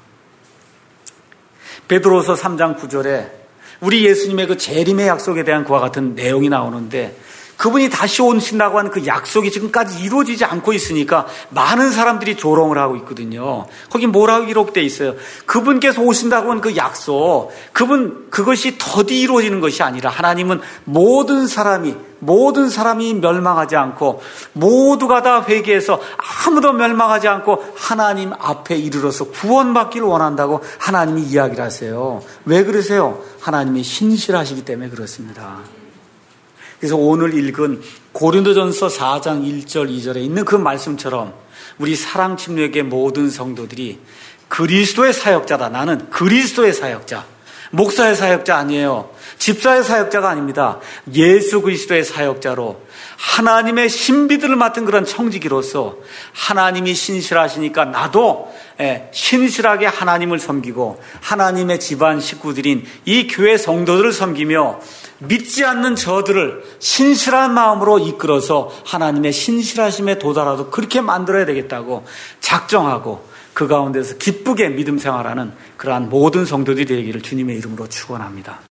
베드로서 삼 장 구 절에 우리 예수님의 그 재림의 약속에 대한 그와 같은 내용이 나오는데 그분이 다시 오신다고 하는 그 약속이 지금까지 이루어지지 않고 있으니까 많은 사람들이 조롱을 하고 있거든요. 거기 뭐라고 기록되어 있어요? 그분께서 오신다고 하는 그 약속, 그분 그것이 더디 이루어지는 것이 아니라 하나님은 모든 사람이 모든 사람이 멸망하지 않고 모두가 다 회개해서 아무도 멸망하지 않고 하나님 앞에 이르러서 구원받기를 원한다고 하나님이 이야기를 하세요. 왜 그러세요? 하나님이 신실하시기 때문에 그렇습니다. 그래서 오늘 읽은 고린도전서 사 장 일 절 이 절에 있는 그 말씀처럼 우리 사랑침례교회 모든 성도들이 그리스도의 사역자다. 나는 그리스도의 사역자. 목사의 사역자 아니에요. 집사의 사역자가 아닙니다. 예수 그리스도의 사역자로 하나님의 신비들을 맡은 그런 청지기로서 하나님이 신실하시니까 나도 신실하게 하나님을 섬기고 하나님의 집안 식구들인 이 교회 성도들을 섬기며 믿지 않는 저들을 신실한 마음으로 이끌어서 하나님의 신실하심에 도달하도록 그렇게 만들어야 되겠다고 작정하고 그 가운데서 기쁘게 믿음 생활하는 그러한 모든 성도들이 되기를 주님의 이름으로 축원합니다.